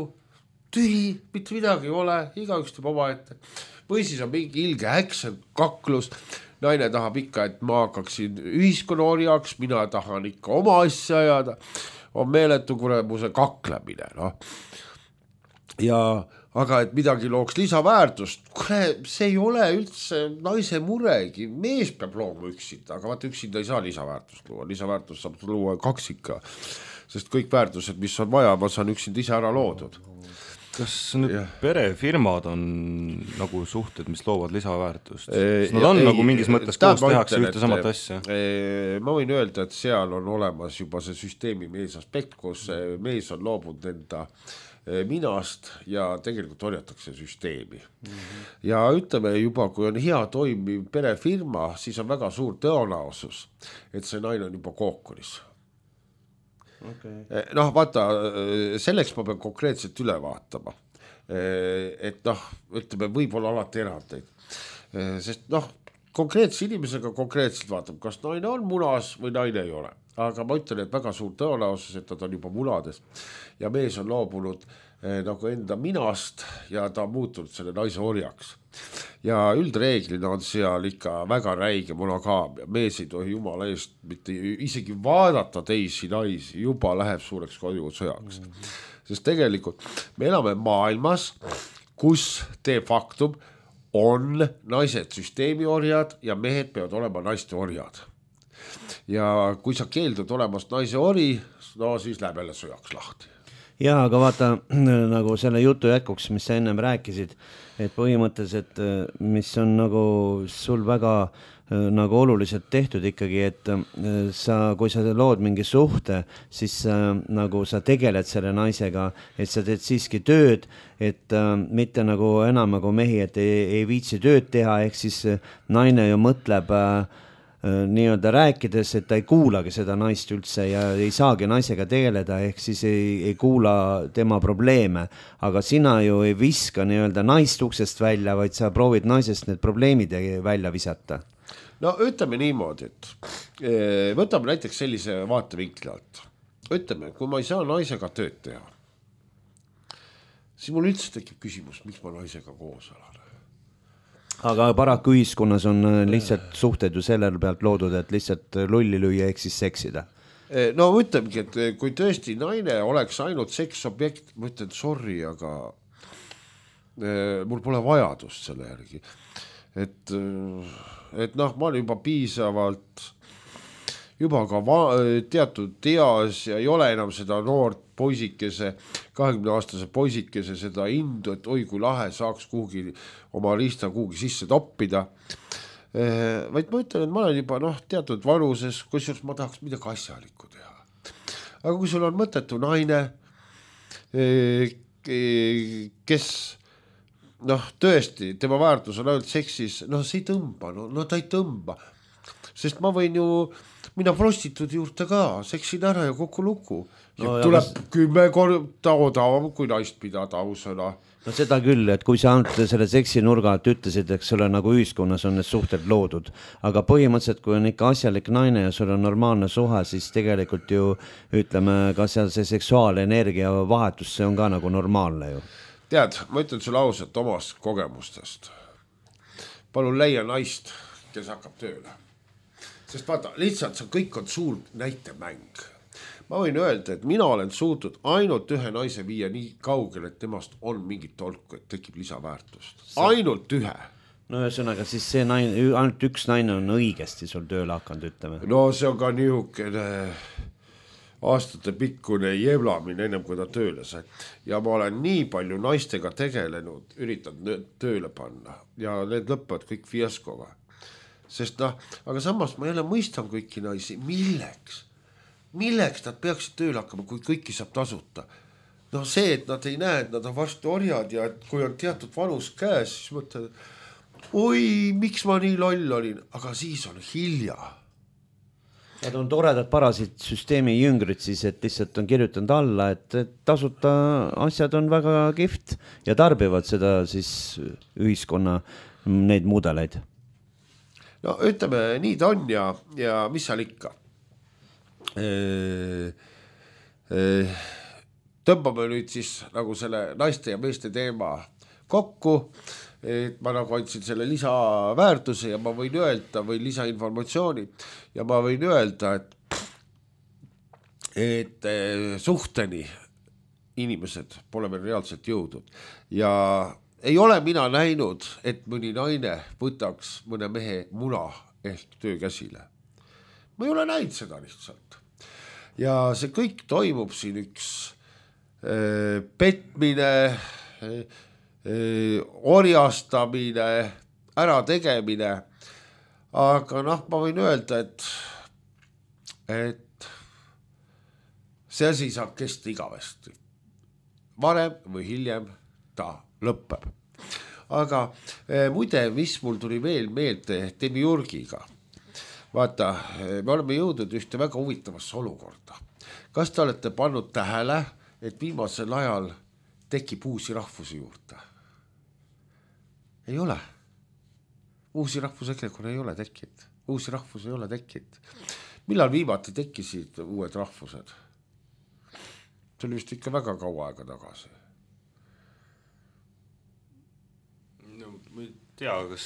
tühi, mitte midagi ei ole, igaüks teeb oma ette. Või siis on mingi ilge häkse kaklus, naine tahab ikka, et ma hakkaksin ühiskonnaorjaks, mina tahan ikka oma asja ajada, on meeletu kuremuse kaklemine. No. Ja, aga et midagi looks lisaväärtust, see ei ole üldse naise muregi, mees peab looma üksinda, aga vaata üksinda ei saa lisaväärtust luua, lisaväärtust saab luua kaksika. Sest kõik väärtused, mis on vaja, ma saan üksinda ise ära loodud. kas nüüd yeah. perefirmad on nagu suhted, mis loovad lisaväärtust? Eee, Nad on ei, nagu mingis mõttes koos tehakse ühte samat asja? Ee, ma võin öelda, et seal on olemas juba see süsteemi mees aspekt, kus mees on loobunud enda minast ja tegelikult orjatakse süsteemi. Mm-hmm. Ja ütleme juba, kui on hea toimiv perefirma, siis on väga suur tõenäosus, et see naine on juba kookuris. Okay. Noh, vaata, selleks ma pean konkreetselt üle vaatama. Et noh, ütleme, võib-olla alati erandeid. Sest noh, konkreetse inimesega konkreetselt vaatab, kas naine on munas või naine ei ole. Aga ma ütlen, et väga suur tõenäosus, et nad on juba munades ja mees on loobunud eh, nagu enda minast ja ta on muutunud selle naise orjaks. Ja üldreeglina on seal ikka väga räige monogaamia. Mees ei tohi jumala eest mitte isegi vaadata teisi naisi, juba läheb suureks kodusõjaks. Mm-hmm. Sest tegelikult me elame maailmas, kus de factum on naised süsteemi orjad ja mehed peavad olema naiste orjad. Ja kui sa keeldud olemast naise ori, no siis läheb jälle sõjaks lahti. Ja, aga vaata nagu selle jutu jätkuks, mis sa ennem rääkisid, et põhimõtteliselt, mis on nagu sul väga nagu oluliselt tehtud ikkagi, et sa, kui sa lood mingi suhte, siis nagu sa tegeled selle naisega, et sa teed siiski tööd, et mitte nagu enam nagu mehi, et ei, ei viitsi tööd teha, ehk siis naine ju mõtleb nii-öelda rääkides, et ta ei kuulagi seda naist üldse ja ei saagi naisega tegeleda, ehk siis ei, ei kuula tema probleeme, aga sina ju ei viska nii-öelda naist uksest välja, vaid sa proovid naisest need probleemid välja visata. No ütleme niimoodi, et võtame näiteks sellise vaatevinkli alt. Ütleme, kui ma ei saa naisega tööd teha, siis mul üldse tekib küsimus, miks ma naisega koos olen. Aga paraku ühiskonnas on lihtsalt suhted ju sellel pealt loodud, et lihtsalt lulli lüüa ehk siis seksida. No ütlemegi, et kui tõesti naine oleks ainult seksobjekt, ma ütlen sorry, aga mul pole vajadust selle järgi. Et, et noh, ma olen juba piisavalt juba ka va- teatud teas ja ei ole enam seda noort poisikese, kahekümne aastase poisikese seda indu, et oi kui lahe saaks kuhugi oma riista kuhugi sisse toppida. Vaid ma ütlen, et ma olen juba noh, teatud vanuses, kusjuures ma tahaks midagi asjalikku teha. Aga kui sul on mõttetu naine, kes noh, tõesti, tema väärtus on ainult seksis, noh, see ei tõmba, no, no ta ei tõmba. Sest ma võin ju mina prostituudi juurde ka, seksin ära ja kokku luku. No, tuleb kas... kümme korda odavam, kui naist pidada ausõna. No seda küll, et kui sa ainult selle seksi nurga alt ütlesid, eks ole, nagu ühiskonnas on need suhted loodud, aga põhimõtteliselt, kui on ikka asjalik naine ja sul on normaalne suhe, siis tegelikult ju ütleme, ka seal see seksuaalenergia vahetus, see on ka nagu normaalne ju. Tead, ma ütlen sulle ausalt omast kogemustest. Palun leia naist, kes hakkab tööle. Sest vaata, lihtsalt see kõik on suur näitemäng. Ma võin öelda, et mina olen suutnud ainult ühe naise viia nii kaugel, et temast on mingit tolku, et tekib lisaväärtust. Ainult ühe. No ühesõnaga, siis see naine, ainult üks naine on õigesti sul tööle hakanud, ütleme. No see on ka niisugune aastate pikkune jevlamine ennem kui ta tööle sai. Ja ma olen nii palju naistega tegelenud, üritanud tööle panna ja need lõppevad kõik fiaskoga. Sest noh, aga samas ma jälle mõistan kõiki naisi, milleks? Milleks nad peaksid tööle hakkama, kui kõiki saab tasuta? No see, et nad ei näe, et nad on varsti orjad ja et kui on teatud vanus käes, siis mõtled, oi, miks ma nii loll olin, aga siis on hilja. Nad on toredad parasid süsteemi jüngrid siis, et lihtsalt on kirjutanud alla, et tasuta asjad on väga kihvt ja tarbivad seda siis ühiskonna neid mudeleid. No ütleme, nii ta on ja, ja mis seal ikka. E, e, tõmbame nüüd siis nagu selle naiste ja meeste teema kokku, et ma nagu andsin selle lisaväärtuse ja ma võin öelda, või lisainformatsiooni ja ma võin öelda, et, et suhteni inimesed pole veel reaalselt jõudnud ja ei ole mina näinud, et mõni naine võtaks mõne mehe muna ehk töökäsile. Ma ei ole näinud seda lihtsalt. Ja see kõik toimub siin üks äh, petmine, orjastamine, ärategemine, aga noh, ma võin öelda, et, et see asi saab kesta igavesti. Varem või hiljem ta lõpeb. Aga eh, muide, mis mul tuli veel meelde Demiurgiga. Vaata, me oleme jõudnud ühte väga huvitavasse olukorda. Kas te olete pannud tähele, et viimasel ajal tekib uusi rahvusi juurde? Ei ole. Uusi rahvusekrekone ei ole tekkinud. Uusi rahvusi ei ole tekkinud. Millal viimati tekkisid uued rahvused? See oli vist ikka väga kaua aega tagasi. No, ma ei tea, kas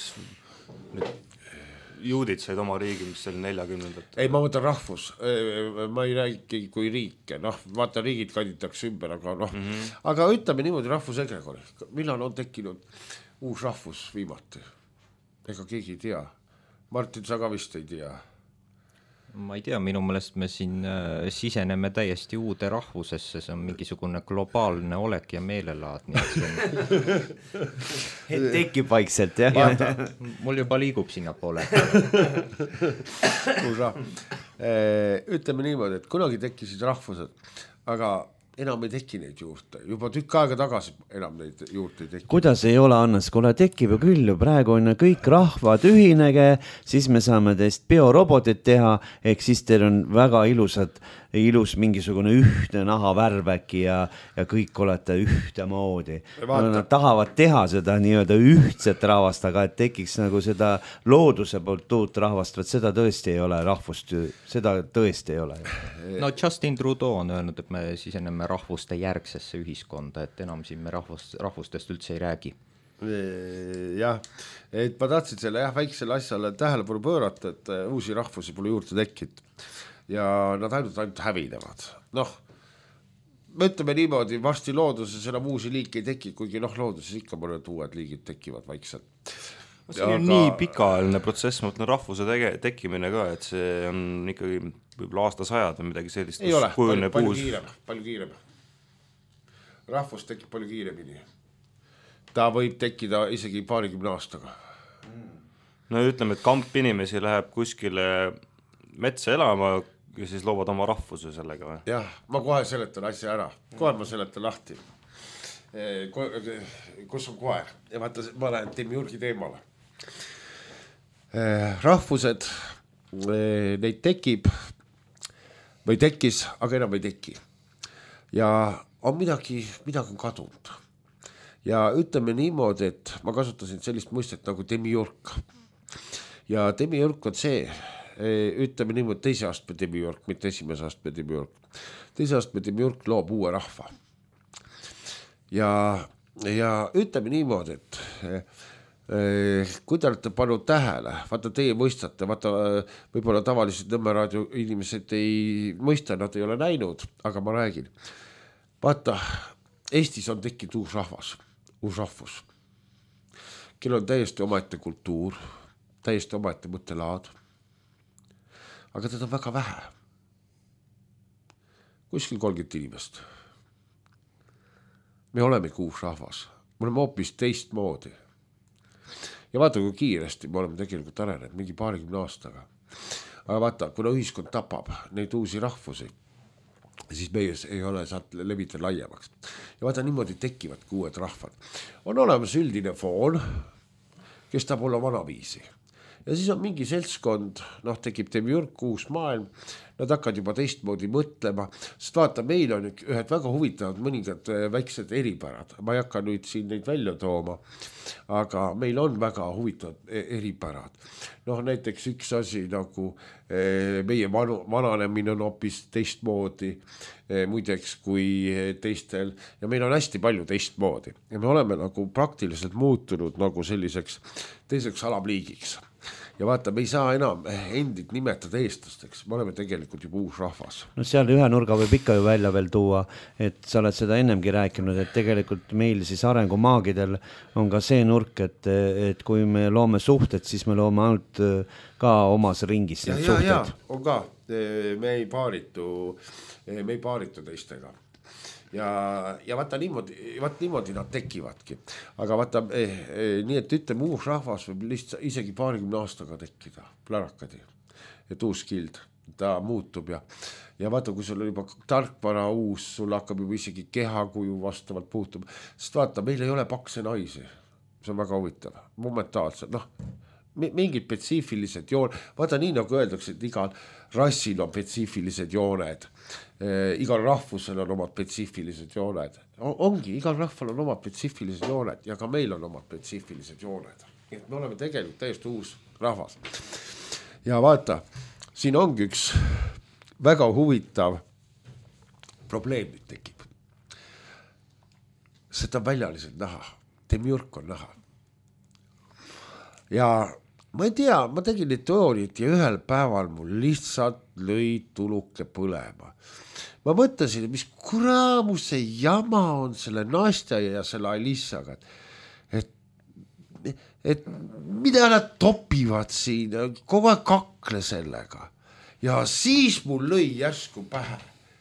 juudid said oma riigi, mis oli neljakümnendat. Ei, ma mõtlen rahvus. Ma ei räägi kui riike. Noh, vaata, riigid kanditakse ümber, aga noh. Mm-hmm. Aga ütleme niimoodi rahvusekrekone. Millal on tekkinud uus rahvus viimati? Ega keegi ei tea. Martin, sa ka vist ei tea. Ma ei tea, minu meelest me siin äh, siseneme täiesti uude rahvusesse, see on mingisugune globaalne olek ja meelelaad. Nii et on... tekib vaikselt, jah? Vaata, mul juba liigub sinna poole. Ütleme niimoodi, et kunagi tekkisid rahvused, aga enam ei teki neid juurde. Juba tükk aega tagasi enam neid juurde ei teki. Kuidas ei ole, Annas? Kuule, tekib ju küll ju. Praegu on kõik rahvad ühinege, siis me saame teist biorobotit teha, ehk siis teil on väga ilusad, ilus mingisugune ühtne nahavärväki ja, ja kõik olete ühte moodi. No, nad tahavad teha seda nii-öelda ühtset rahvast, aga et tekiks nagu seda looduse poolt uut rahvast, võt seda tõesti ei ole rahvust, seda tõesti ei ole. No Justin Trudeau on öelnud, et me siseneme rahvuste järgsesse ühiskonda, et enam siin me rahvust, rahvustest üldse ei räägi. Jah, et ma tahtsin selle jah, väiksele asjale tähelepanu pöörata, et uusi rahvusi pole juurde tekkinud ja nad ainult ainult hävinevad. Noh, me ütleme niimoodi, varsti looduses enam uusi liike ei teki, kuigi noh, looduses ikka mõned uued liigid tekivad vaikselt. See on aga... nii pikaajaline protsess, ma mõtlen rahvuse tege, tekkimine ka, et see on ikkagi võib-olla aastasajad või midagi sellist. Ei ole, palju, palju kiirem, palju kiirem. Rahvus tekib palju kiiremini. Ta võib tekkida isegi paarikümne aastaga. No ütleme, et kamp inimesi läheb kuskile metsa elama ja siis loovad oma rahvuse sellega või? Jah, ma kohe seletan asja ära. Kohe ma seletan lahti. Ko kus on koer? Ja vaata, ma lähen Demiurgi teemale. Rahvused, neid tekib või tekkis, aga enam ei teki. Ja on midagi, midagi on kadunud. Ja ütleme niimoodi, et ma kasutasin sellist mõistet nagu demiurg. Ja demiurg on see, ütleme niimoodi teise astme demiurg, mitte esimese astme demiurg. Teise astme demiurg loob uue rahva. Ja, ja ütleme niimoodi, et kui te olete pannud tähele, vaata teie mõistate, vaata võib-olla tavalised Nõmme raadio inimesed ei mõista, nad ei ole näinud, aga ma räägin. Vaata, Eestis on tekkinud uus rahvas, uus rahvus, kel on täiesti omaette kultuur, täiesti omaette mõttelaad, aga teda on väga vähe. Kuskil kolmkümmend inimest. Me olemegi uus rahvas, me oleme hoopis teist moodi. Ja vaata, kui kiiresti me oleme tegelikult arenenud, mingi paarikümne aastaga. Aga vaata, kuna ühiskond tapab neid uusi rahvusi, siis meie ei ole saat levita laiemaks. Ja vaata, niimoodi tekivad uued rahvad. On olemas üldine foon, kes tahab olla vanaviisi. Ja siis on mingi seltskond, noh, tekib demiurg, uus maailm, nad hakkavad juba teistmoodi mõtlema, sest vaata, meil on ühed väga huvitavad mõningad väiksed eripärad. Ma ei hakka nüüd siin neid välja tooma, aga meil on väga huvitavad eripärad. Noh, näiteks üks asi nagu meie vanu, vananemine on hoopis teistmoodi, muideks kui teistel, ja meil on hästi palju teistmoodi. Ja me oleme nagu praktiliselt muutunud nagu selliseks teiseks alapliigiks. Ja vaata, me ei saa enam endid nimetada eestlasteks, me oleme tegelikult juba uus rahvas. No seal ühe nurga võib ikka ju välja veel tuua, et sa oled seda ennemgi rääkinud, et tegelikult meil siis arengumaagidel on ka see nurk, et, et kui me loome suhted, siis me loome ainult ka omas ringis ja, ja, ja, on ka, me ei paaritu, me ei paaritu teistega. ja, ja vaata niimoodi, vaat niimoodi nad tekivadki. Aga vaata eh, eh, nii, et ütleme, uus rahvas võib lihtsalt isegi paarikümne aastaga tekkida, plärakadi, et uus kild, ta muutub ja ja vaata, kui sul on juba tarkvara uus, sul hakkab juba isegi kehakuju vastavalt puutuma, sest vaata, meil ei ole pakse naisi, see on väga huvitav, momentaalselt, noh, mingid spetsiifilised joon, vaata nii nagu öeldakse, et igal rassil on spetsiifilised jooned, e, igal rahvusel on omad spetsiifilised jooned, ongi, igal rahval on omad spetsiifilised jooned ja ka meil on omad spetsiifilised jooned, et me oleme tegelikult täiesti uus rahvas. Ja vaata, siin ongi üks väga huvitav probleem nüüd tekib. Seda väljaliselt näha, demiurg on näha. Ja ma ei tea, ma tegin neid teooriat ja ühel päeval mul lihtsalt lõi tuluke põlema. Ma mõtlesin, mis kuramuse jama on selle Nastja ja selle Alissaga, et, et mida nad topivad siin, kogu aeg kakle sellega. Ja siis mul lõi järsku pähe.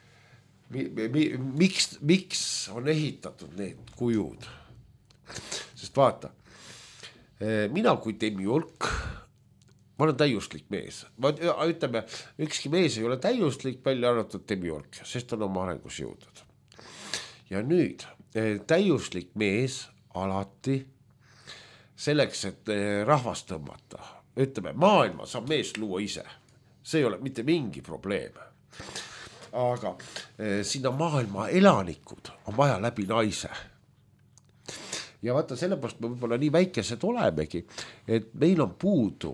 Miks, miks on ehitatud need kujud? Sest vaata, mina kui demiurg, ma olen täiuslik mees. Ma ütleme, ükski mees ei ole täiuslik, välja arvatud demiurg, sest on oma arengus jõudnud. Ja nüüd, täiuslik mees alati selleks, et rahvast tõmmata, ütleme, maailma saab mees luua ise. See ei ole mitte mingi probleem. Aga sinna maailma elanikud on vaja läbi naise. Ja vaata, sellepärast me võib-olla nii väikesed olemegi, et meil on puudu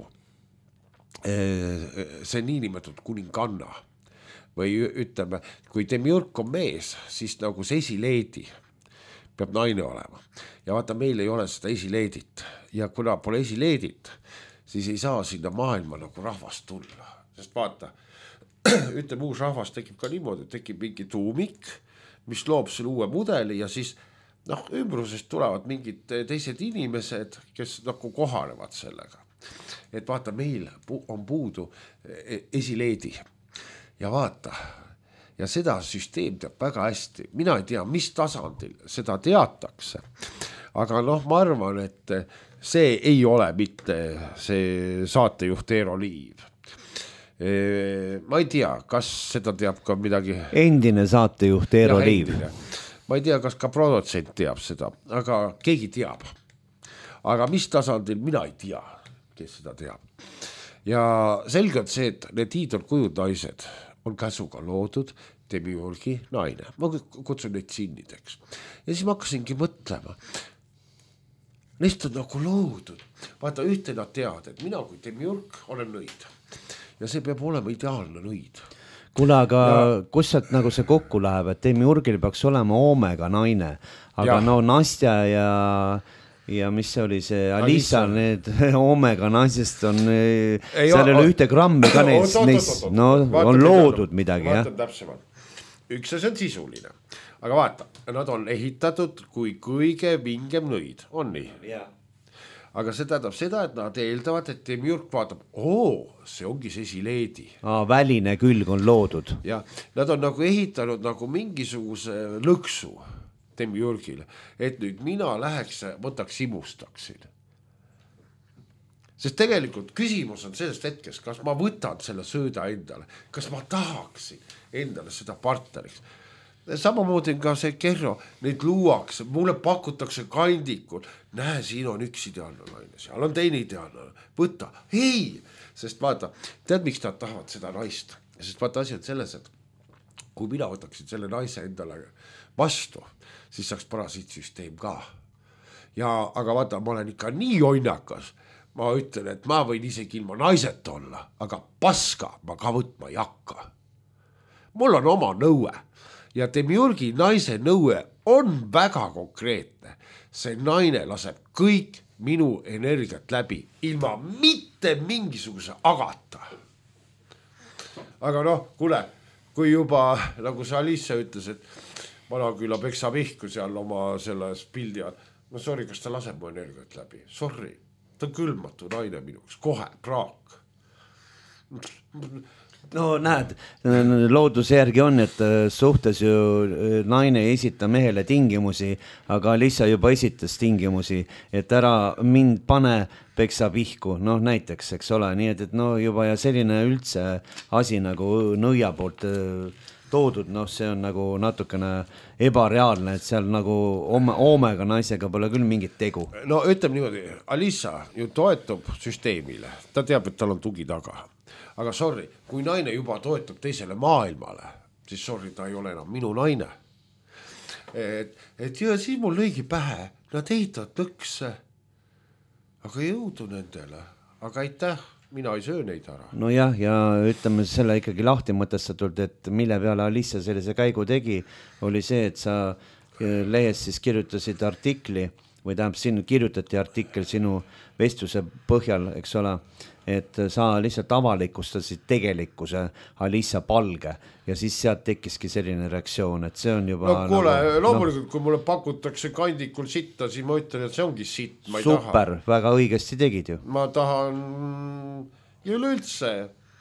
see niinimetatud kuninganna. Või ütleme, kui demiurg on mees, siis nagu see esileedi peab naine olema. Ja vaata, meil ei ole seda esileedit. Ja kuna pole esileedit, siis ei saa sinna maailma nagu rahvast tulla. Sest vaata, ütleme, uus rahvas tekib ka niimoodi, tekib mingi tuumik, mis loob selle uue mudeli ja siis noh, ümbrusest tulevad mingid teised inimesed, kes nagu kohanevad sellega. Et vaata, meil on puudu esileedi ja vaata, ja seda süsteem teab väga hästi. Mina ei tea, mis tasandil seda teatakse, aga noh, ma arvan, et see ei ole mitte see saatejuht Eero Liiv. Ma ei tea, kas seda teab ka midagi. Endine saatejuht Eero Liiv. Ma ei tea, kas ka produtsent teab seda, aga keegi teab. Aga mis tasandil, mina ei tea, kes seda teab. Ja selge on see, et need hiidolkujud naised on käsuga loodud demiurgi naine. Ma kutsun neid sinnideks. Ja siis ma hakkasingi mõtlema. Neist on nagu loodud. Vaata, ühte nad teavad, et mina kui demiurg olen nõid. Ja see peab olema ideaalne nõid. Kuule, aga ja kus sealt nagu see kokku läheb, et demiurgil peaks olema oomega naine, aga ja no Nastja ja, ja mis see oli see Alissa, need oomega naisest on, ei, seal ei ole ühte grammi ka neist, neist no, on loodud midagi. Vaatan täpsemalt. Üks see on sisuline, aga vaata, nad on ehitatud kui kõige vingem nõid, on nii? Jah. Aga see tähendab seda, et nad eeldavad, et demiurg vaatab, oo, see ongi see esileedi. Aa, väline külg on loodud. Ja nad on nagu ehitanud nagu mingisuguse lõksu demiurgile, et nüüd mina läheks, võtaks imustaksin. Sest tegelikult küsimus on sellest hetkes, kas ma võtan selle sööda endale, kas ma tahaksin endale seda partneriks. Samamoodi ka see Kerro, neid luuakse, mulle pakutakse kandikul, näe, siin on üks ideaalne naine, seal on teine ideaalne, võta, ei, sest vaata, tead, miks nad tahavad seda naist, sest vaata asi on selles, et kui mina võtaksin selle naise endale vastu, siis saaks parasiitsüsteem ka. Ja, aga vaata, ma olen ikka nii oinakas, ma ütlen, et ma võin isegi ilma naiset olla, aga paska ma ka võtma ei hakka. Mul on oma nõue. Ja demiurgi naise nõue on väga konkreetne. See naine laseb kõik minu energiat läbi, ilma mitte mingisuguse agata. Aga noh, kuule, kui juba, nagu sa Alissa ütles, et Vanaküla peksa vihku seal oma selles pildi all, no sorry, kas ta laseb mu energiat läbi? Sorry, ta on külmatu naine minuks, kohe, praak. no näed, looduse järgi on, et suhtes ju naine ei esita mehele tingimusi, aga Alissa juba esitas tingimusi, et ära mind pane peksa pihku, noh näiteks, eks ole, nii et, et no juba ja selline üldse asi nagu nõia poolt toodud, noh see on nagu natukene ebareaalne, et seal nagu ome, oomega naisega pole küll mingit tegu. No ütleme niimoodi, Alissa ju toetub süsteemile, ta teab, et tal on tugi taga. Aga sorry, kui naine juba toetab teisele maailmale, siis sorry, ta ei ole enam minu naine. Et, et ja siis mul lõigi pähe, nad ehitavad lõkse, aga jõudu nendele, aga aitäh, mina ei söö neid ära. No jah, ja ütleme selle ikkagi lahti mõtestatult, et mille peale Alissa sellise käigu tegi, oli see, et sa lehes siis kirjutasid artikli, või tähendab, siin kirjutati artikkel sinu vestluse põhjal, eks ole, et sa lihtsalt avalikustasid tegelikkuse Alissa Palge ja siis sealt tekkiski selline reaktsioon, et see on juba no kuule, nagu, loomulikult no, kui mulle pakutakse kandikul sitta, siis ma ütlen, et see ongi sitt, ma ei super, taha. väga õigesti tegid ju. Ma tahan ja üleüldse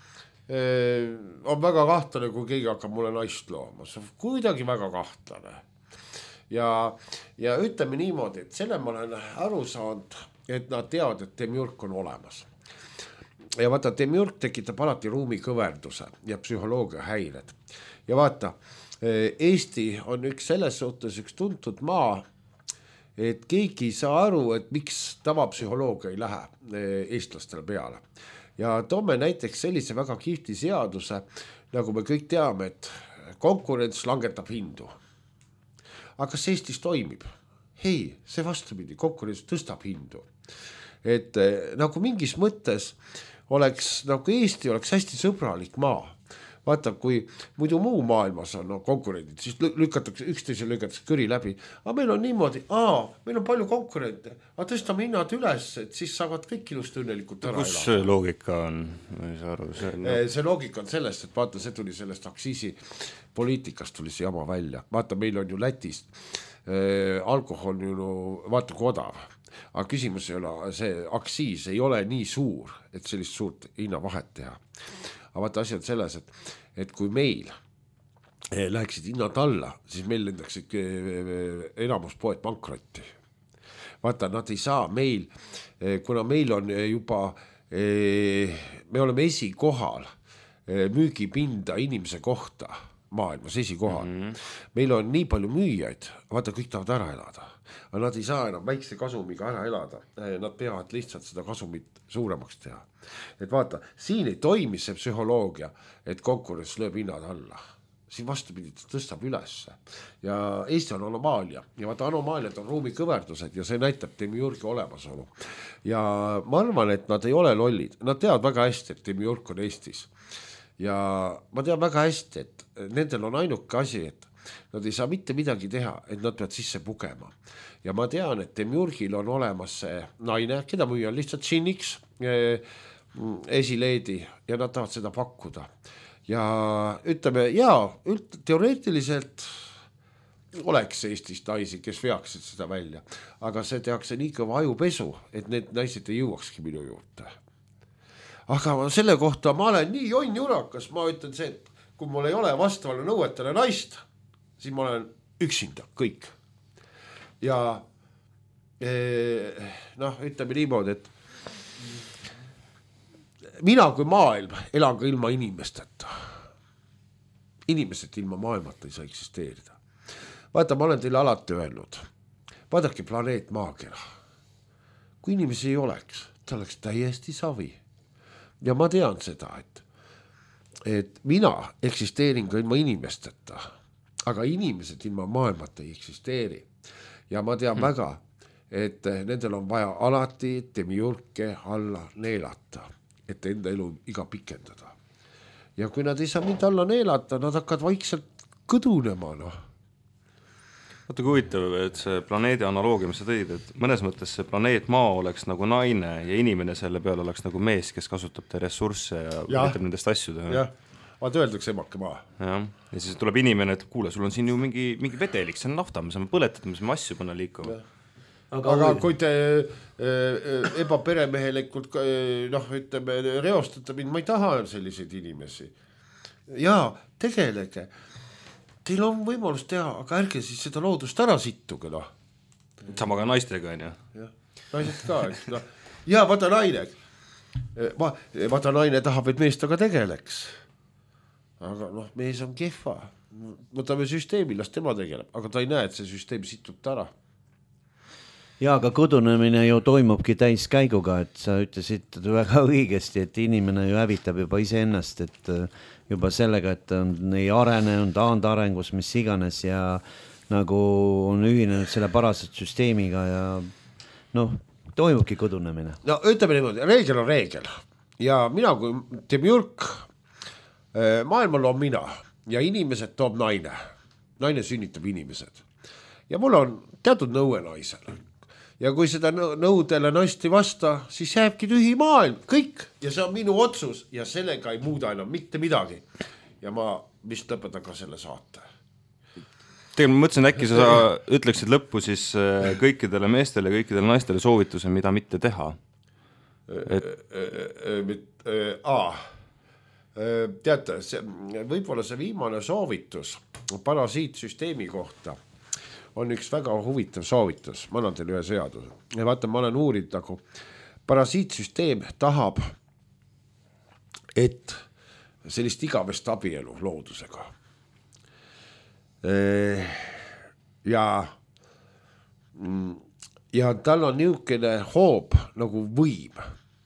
eh, on väga kahtlane, kui keegi hakkab mulle naist looma, see on kuidagi väga kahtlane ja, ja ütleme niimoodi, et selle ma olen aru saanud, et nad teavad, et demiurg on olemas. Ja vaata, demiurg tekitab alati ruumi kõverduse ja psühholoogia häired. Ja vaata, Eesti on üks selles suhtes üks tuntud maa, et keegi ei saa aru, et miks tavapsühholoogia ei lähe eestlastele peale. Ja toome näiteks sellise väga kihvti seaduse, nagu me kõik teame, et konkurents langetab hindu. Aga kas Eestis toimib? Hei, see vastupidi, konkurents tõstab hindu. Et nagu mingis mõttes oleks, nagu Eesti oleks hästi sõbralik maa. Vaata, kui muidu muu maailmas on no, konkurendid, siis lükatakse, üksteise lükatakse kõri läbi. Aga meil on niimoodi, aa, meil on palju konkurente, aga tõstame hinnad üles, et siis saavad kõik ilusti õnnelikult ära elada. Kus see loogika on? Ma ei saa aru, see, no. see loogika on sellest, et vaata, see tuli sellest aksiisi poliitikast tuli see jama välja. Vaata, meil on ju Lätist äh, alkohol ju, vaata kui odav. Aga küsimus ei ole, see aksiis ei ole nii suur, et sellist suurt hinnavahet teha. Aga vaata asi on selles, et, et kui meil läheksid hinnad alla, siis meil lendaksid enamus poed pankrotti. Vaata, nad ei saa meil, kuna meil on juba, me oleme esikohal müügipinda inimese kohta maailmas esikohal. Mm-hmm. Meil on nii palju müüjaid, vaata kõik tahavad ära elada. Aga nad ei saa enam väikse kasumiga ära elada. Nad peavad lihtsalt seda kasumit suuremaks teha. Et vaata, siin ei toimi see psühholoogia, et konkurents lööb hinnad alla. Siin vastupidi tõstab ülesse. Ja Eesti on anomaalia. Ja vaata, anomaaliad on ruumi kõverdused ja see näitab demiurgi olemasolu. Ja ma arvan, et nad ei ole lollid. Nad teavad väga hästi, et demiurg on Eestis. Ja ma tean väga hästi, et nendel on ainuke asi, et nad ei saa mitte midagi teha, et nad peavad sisse pugema. Ja ma tean, et demiurgil on olemas see naine, keda müüa lihtsalt džinniks, esileedi ja nad tahavad seda pakkuda. Ja ütleme, jaa, teoreetiliselt oleks Eestis naisi, kes veaksid seda välja. Aga see tehakse nii kõva ajupesu, et need naised ei jõuakski minu juurde. Aga selle kohta ma olen nii jonn jurakas, ma ütlen see, et kui mul ei ole vastavale nõuetele naist, siis ma olen üksinda, kõik. Ja eh, noh, ütleme niimoodi, et mina kui maailm elan ka ilma inimesteta. Inimesed ilma maailmata ei saa eksisteerida. Vaata, ma olen teile alati öelnud, vaadake planeet maakera. Kui inimesi ei oleks, ta oleks täiesti savi. Ja ma tean seda, et, et mina eksisteerin ka ilma inimesteta, aga inimesed ilma maailmata ei eksisteeri. Ja ma tean hmm. väga, et nendel on vaja alati demiurge alla neelata, et enda elu iga pikendada. Ja kui nad ei saa mind alla neelata, nad hakkavad vaikselt kõdunema, noh. Vaata kui huvitav, et see planeedi analoogia, mis sa tõid, et mõnes mõttes see planeet maa oleks nagu naine ja inimene selle peal oleks nagu mees, kes kasutab te ressursse ja, ja. võtab nendest asju. Jah, vaata öeldakse emake maa. Ja. ja siis tuleb inimene, et kuule, sul on siin ju mingi, mingi vedelik, see on nafta, me saame põletada, me saame asju panna liikuma. Aga, aga kui te äh, ebaperemehelikult noh, ütleme, reostate mind, ma ei taha selliseid inimesi. jaa, tegelege. Teil on võimalus teha, aga ärge siis seda loodust ära sittuge, noh. Sama ka naistega, on ju? Jah, naised ka, eks, noh. Jaa, vaata naine. Va, vaata naine tahab, et meest aga tegeleks. Aga noh, mees on kehva. Võtame süsteemi, las tema tegeleb, aga ta ei näe, et see süsteem situb ta ära. Ja, aga kodunemine ju toimubki täiskäiguga, et sa ütlesid väga õigesti, et inimene ju hävitab juba ise ennast, et juba sellega, et on ei arene, on taand arengus, mis iganes ja nagu on ühinenud selle parasat süsteemiga ja noh, toimubki kodunemine. No ütleme niimoodi, reegel on reegel ja mina kui demiurg, maailma loob mina ja inimesed toob naine. Naine sünnitab inimesed ja mul on teatud nõue naisele. Ja kui seda nõudele naist ei vasta, siis jääbki tühi maailm, kõik. Ja see on minu otsus ja sellega ei muuda enam mitte midagi. Ja ma vist lõpetan ka selle saate. Tegelikult ma mõtlesin, äkki sa ütleksid lõppu siis kõikidele meestele ja kõikidele naistele soovituse, mida mitte teha. Et... Aa, teate, see, võib-olla see viimane soovitus parasiitsüsteemi kohta on üks väga huvitav soovitus. Ma annan teile ühe seaduse. Ja vaata, ma olen uurinud nagu parasiitsüsteem tahab, et sellist igavest abielu loodusega. Ja, ja tal on niisugune hoob nagu võim.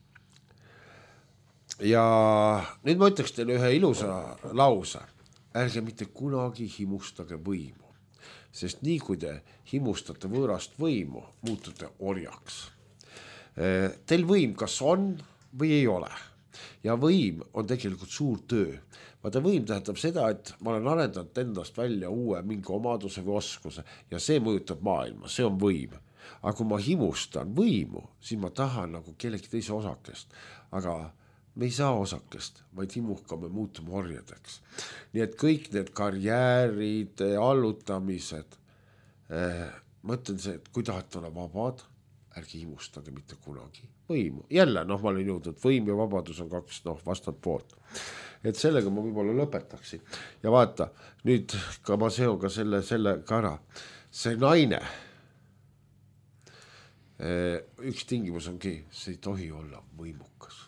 Ja nüüd ma ütleks teile ühe ilusa lause. Ärge mitte kunagi himustage võimu. Sest nii kui te himustate võõrast võimu, muutute orjaks. Teil võim kas on või ei ole. Ja võim on tegelikult suur töö. Vaata, võim tähendab seda, et ma olen arendanud endast välja uue mingi omaduse või oskuse ja see mõjutab maailma, see on võim. Aga kui ma himustan võimu, siis ma tahan nagu kellegi teise osakest. Aga me ei saa osakest, vaid himuhkame muutume orjadeks. Nii et kõik need karjäärid, allutamised, eh, ma ütlen see, et kui tahate olla vabad, ärge himustage mitte kunagi võimu. Jälle, noh, ma olen jõudnud, võim ja vabadus on kaks noh, vastand poolt. Et sellega ma võib-olla lõpetaksin. Ja vaata, nüüd ka ma seon ka selle, selle ka ära. See naine, eh, üks tingimus ongi, see ei tohi olla võimukas.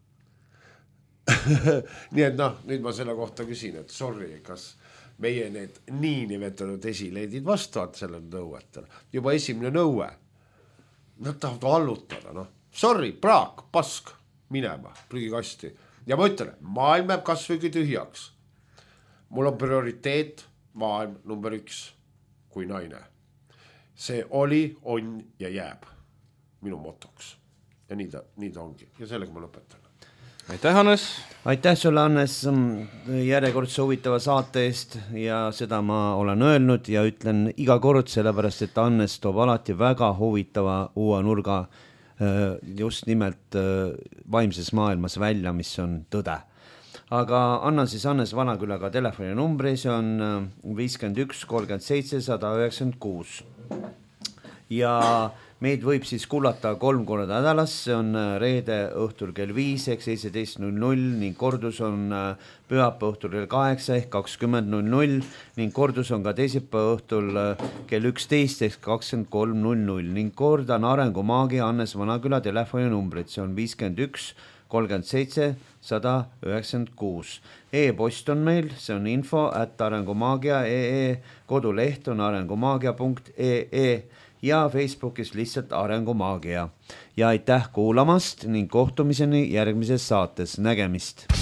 Nii et noh, nüüd ma selle kohta küsin, et sorry, kas meie need nii nimetanud esileedid vastavad selle nõuetele. Juba esimene nõue. Nad tahavad allutada, noh. Sorry, praak, pask, minema, prügikasti. Ja ma ütlen, maailm jääb kasvõigi tühjaks. Mul on prioriteet maailm number üks kui naine. See oli, on ja jääb minu motoks. Ja nii ta, nii ta ongi. Ja sellega ma lõpetan. Aitäh, Hannes! Aitäh sulle, Hannes, järjekordse huvitava saate eest ja seda ma olen öelnud ja ütlen iga kord sellepärast, et Hannes toob alati väga huvitava uue nurga just nimelt vaimses maailmas välja, mis on tõde. Aga annan siis Hannes Vanakülaga telefoni numbri, see on viiskümmend üks kolmkümmend seitse sada üheksakümmend kuus. Ja meid võib siis kuulata kolm korda nädalas, see on reede õhtul kell viis ehk seitseteist null null ning kordus on pühapäeva õhtul kell kaheksa ehk kakskümmend null null ning kordus on ka teisipäeva õhtul kell üksteist ehk kakskümmend kolm null null ning kordan Arengumaagia Hannes Vanaküla telefoni numbrit, see on viiskümmend üks kolmkümmend seitse sada üheksakümmend kuus. E-post on meil, see on info at arengumaagia punkt ee, koduleht on arengumaagia punkt ee ja Facebookis lihtsalt Arengumaagia. Ja aitäh kuulamast ning kohtumiseni järgmises saates. Nägemist!